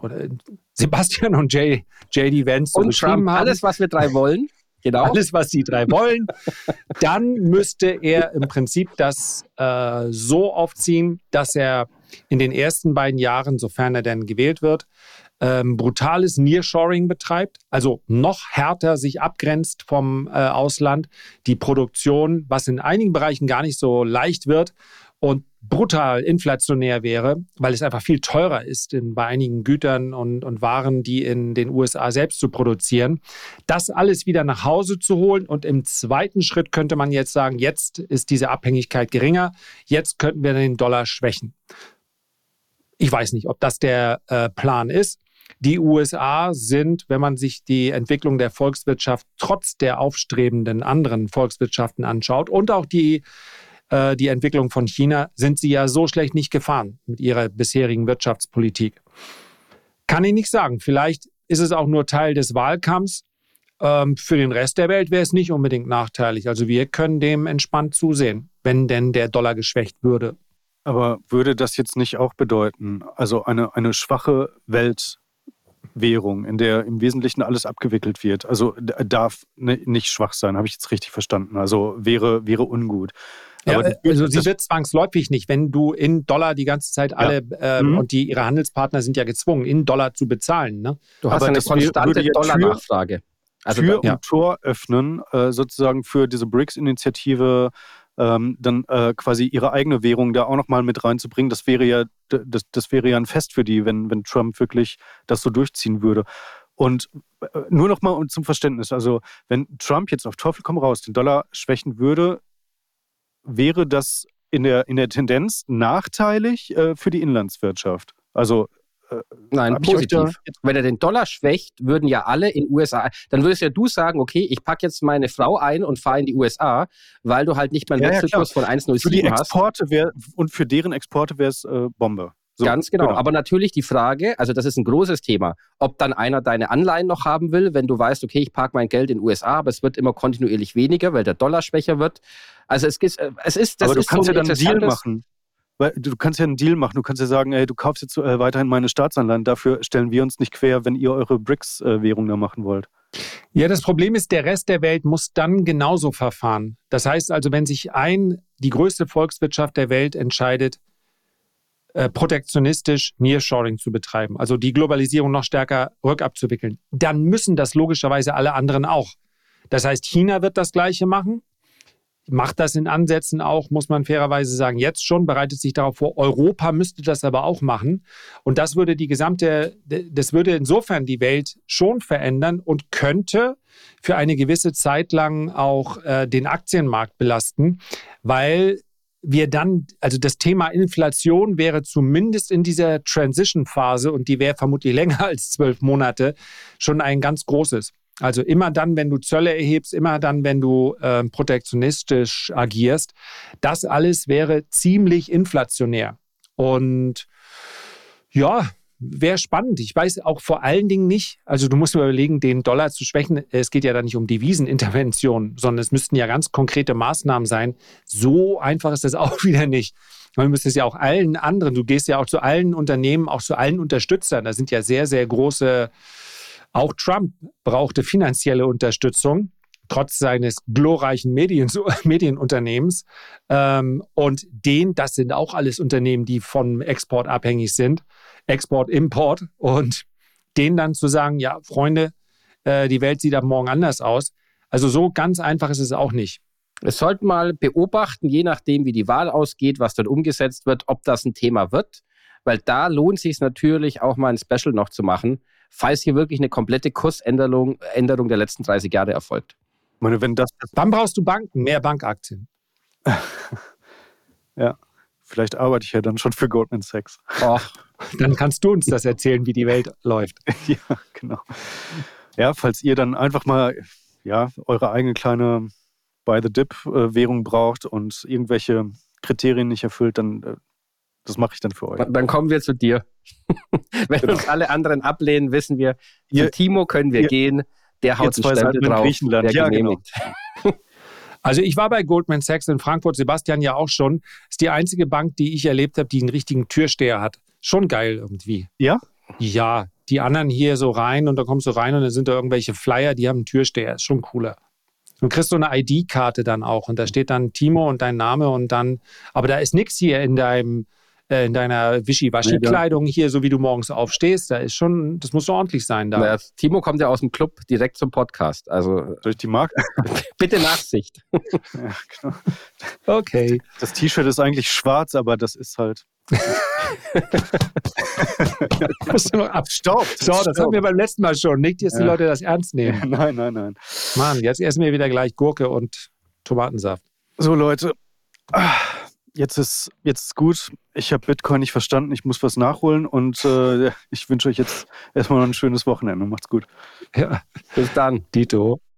C: und J.D. Vance so beschrieben haben.
B: Alles, was wir drei wollen. Genau.
C: Alles, was die drei wollen. Dann müsste er im Prinzip das so aufziehen, dass er in den ersten beiden Jahren, sofern er denn gewählt wird, brutales Nearshoring betreibt, also noch härter sich abgrenzt vom Ausland, die Produktion, was in einigen Bereichen gar nicht so leicht wird und brutal inflationär wäre, weil es einfach viel teurer ist, bei einigen Gütern und Waren, die in den USA selbst zu produzieren. Das alles wieder nach Hause zu holen und im zweiten Schritt könnte man jetzt sagen, jetzt ist diese Abhängigkeit geringer, jetzt könnten wir den Dollar schwächen. Ich weiß nicht, ob das der Plan ist. Die USA sind, wenn man sich die Entwicklung der Volkswirtschaft trotz der aufstrebenden anderen Volkswirtschaften anschaut und auch die Entwicklung von China, sind sie ja so schlecht nicht gefahren mit ihrer bisherigen Wirtschaftspolitik. Kann ich nicht sagen. Vielleicht ist es auch nur Teil des Wahlkampfs. Für den Rest der Welt wäre es nicht unbedingt nachteilig. Also wir können dem entspannt zusehen, wenn denn der Dollar geschwächt würde.
A: Aber würde das jetzt nicht auch bedeuten, also eine schwache Weltwährung, in der im Wesentlichen alles abgewickelt wird, also darf nicht schwach sein, habe ich jetzt richtig verstanden, also wäre ungut.
C: Ja, also sie wird zwangsläufig nicht, wenn du in Dollar die ganze Zeit alle und ihre Handelspartner sind ja gezwungen, in Dollar zu bezahlen. Ne?
B: Du hast eine konstante Dollar-Nachfrage.
A: Also Tür und Tor öffnen, sozusagen für diese BRICS-Initiative dann quasi ihre eigene Währung da auch nochmal mit reinzubringen. Das wäre ja ein Fest für die, wenn Trump wirklich das so durchziehen würde. Und nur nochmal zum Verständnis, also wenn Trump jetzt auf Teufel komm raus den Dollar schwächen würde, wäre das in der Tendenz nachteilig für die Inlandswirtschaft? Also
B: nein, positiv. Wenn er den Dollar schwächt, würden ja alle in USA, dann würdest ja du sagen, okay, ich packe jetzt meine Frau ein und fahre in die USA, weil du halt nicht mal einen Wechselkurs von 1,07
A: für die
B: hast.
A: Exporte und für deren Exporte wäre es Bombe. So,
B: ganz genau. Aber natürlich die Frage, also das ist ein großes Thema, ob dann einer deine Anleihen noch haben will, wenn du weißt, okay, ich parke mein Geld in den USA, aber es wird immer kontinuierlich weniger, weil der Dollar schwächer wird. Also du
A: kannst ja dann einen Deal machen. Weil du kannst ja einen Deal machen. Du kannst ja sagen, ey, du kaufst jetzt weiterhin meine Staatsanleihen. Dafür stellen wir uns nicht quer, wenn ihr eure BRICS-Währung da machen wollt.
C: Ja, das Problem ist, der Rest der Welt muss dann genauso verfahren. Das heißt also, wenn sich die größte Volkswirtschaft der Welt entscheidet, protektionistisch Nearshoring zu betreiben, also die Globalisierung noch stärker rückabzuwickeln, dann müssen das logischerweise alle anderen auch. Das heißt, China wird das Gleiche machen. Macht das in Ansätzen auch, muss man fairerweise sagen, jetzt schon, bereitet sich darauf vor. Europa müsste das aber auch machen. Und das würde das würde insofern die Welt schon verändern und könnte für eine gewisse Zeit lang auch den Aktienmarkt belasten, weil wir dann, also das Thema Inflation wäre zumindest in dieser Transition-Phase, und die wäre vermutlich länger als 12 Monate, schon ein ganz großes. Also immer dann, wenn du Zölle erhebst, immer dann, wenn du protektionistisch agierst, das alles wäre ziemlich inflationär. Und ja, wäre spannend. Ich weiß auch vor allen Dingen nicht, also du musst mir überlegen, den Dollar zu schwächen, es geht ja da nicht um Devisenintervention, sondern es müssten ja ganz konkrete Maßnahmen sein. So einfach ist das auch wieder nicht. Man müsste es ja auch allen anderen, du gehst ja auch zu allen Unternehmen, auch zu allen Unterstützern, da sind ja sehr, sehr große. Auch Trump brauchte finanzielle Unterstützung, trotz seines glorreichen Medienunternehmens. Und das sind auch alles Unternehmen, die vom Export abhängig sind. Export, Import. Und denen dann zu sagen, ja, Freunde, die Welt sieht ab morgen anders aus. Also so ganz einfach ist es auch nicht.
B: Wir sollten mal beobachten, je nachdem, wie die Wahl ausgeht, was dann umgesetzt wird, ob das ein Thema wird. Weil da lohnt es sich natürlich auch mal ein Special noch zu machen, falls hier wirklich eine komplette Kursänderung der letzten 30 Jahre erfolgt.
A: Ich meine, wenn das
C: dann brauchst du Banken, mehr Bankaktien.
A: Ja, vielleicht arbeite ich ja dann schon für Goldman Sachs.
C: Och, dann kannst du uns das erzählen, wie die Welt läuft.
A: Ja, genau. Ja, falls ihr dann einfach mal eure eigene kleine Buy-the-Dip-Währung braucht und irgendwelche Kriterien nicht erfüllt, dann das mache ich dann für euch.
B: Dann kommen wir zu dir. Wenn uns alle anderen ablehnen, wissen wir, zu Timo können wir gehen. Der haut einen Stempel drauf.
A: Griechenland.
B: Der genehmigt.
C: Genau. Also ich war bei Goldman Sachs in Frankfurt, Sebastian ja auch schon. Ist die einzige Bank, die ich erlebt habe, die einen richtigen Türsteher hat. Schon geil irgendwie.
A: Ja?
C: Ja, die anderen hier so rein und da kommst du rein und dann sind da irgendwelche Flyer, die haben einen Türsteher. Ist schon cooler. Und kriegst so eine ID-Karte dann auch und da steht dann Timo und dein Name und dann, aber da ist nichts hier in deiner Wischiwaschi-Kleidung hier, so wie du morgens aufstehst, das muss so ordentlich sein da.
B: Naja, Timo kommt ja aus dem Club direkt zum Podcast. Also
A: durch die Marke.
B: Bitte Nachsicht.
A: Ja, genau.
C: Okay.
A: Das T-Shirt ist eigentlich schwarz, aber das ist halt.
C: Musst du noch abstaubt. So, das hatten wir beim letzten Mal schon. Nicht, dass die Leute das ernst nehmen.
A: Nein.
C: Mann, jetzt essen wir wieder gleich Gurke und Tomatensaft.
A: So, Leute. Jetzt ist gut. Ich habe Bitcoin nicht verstanden. Ich muss was nachholen und ich wünsche euch jetzt erstmal noch ein schönes Wochenende. Macht's gut.
C: Ja.
B: Bis dann.
C: Dito.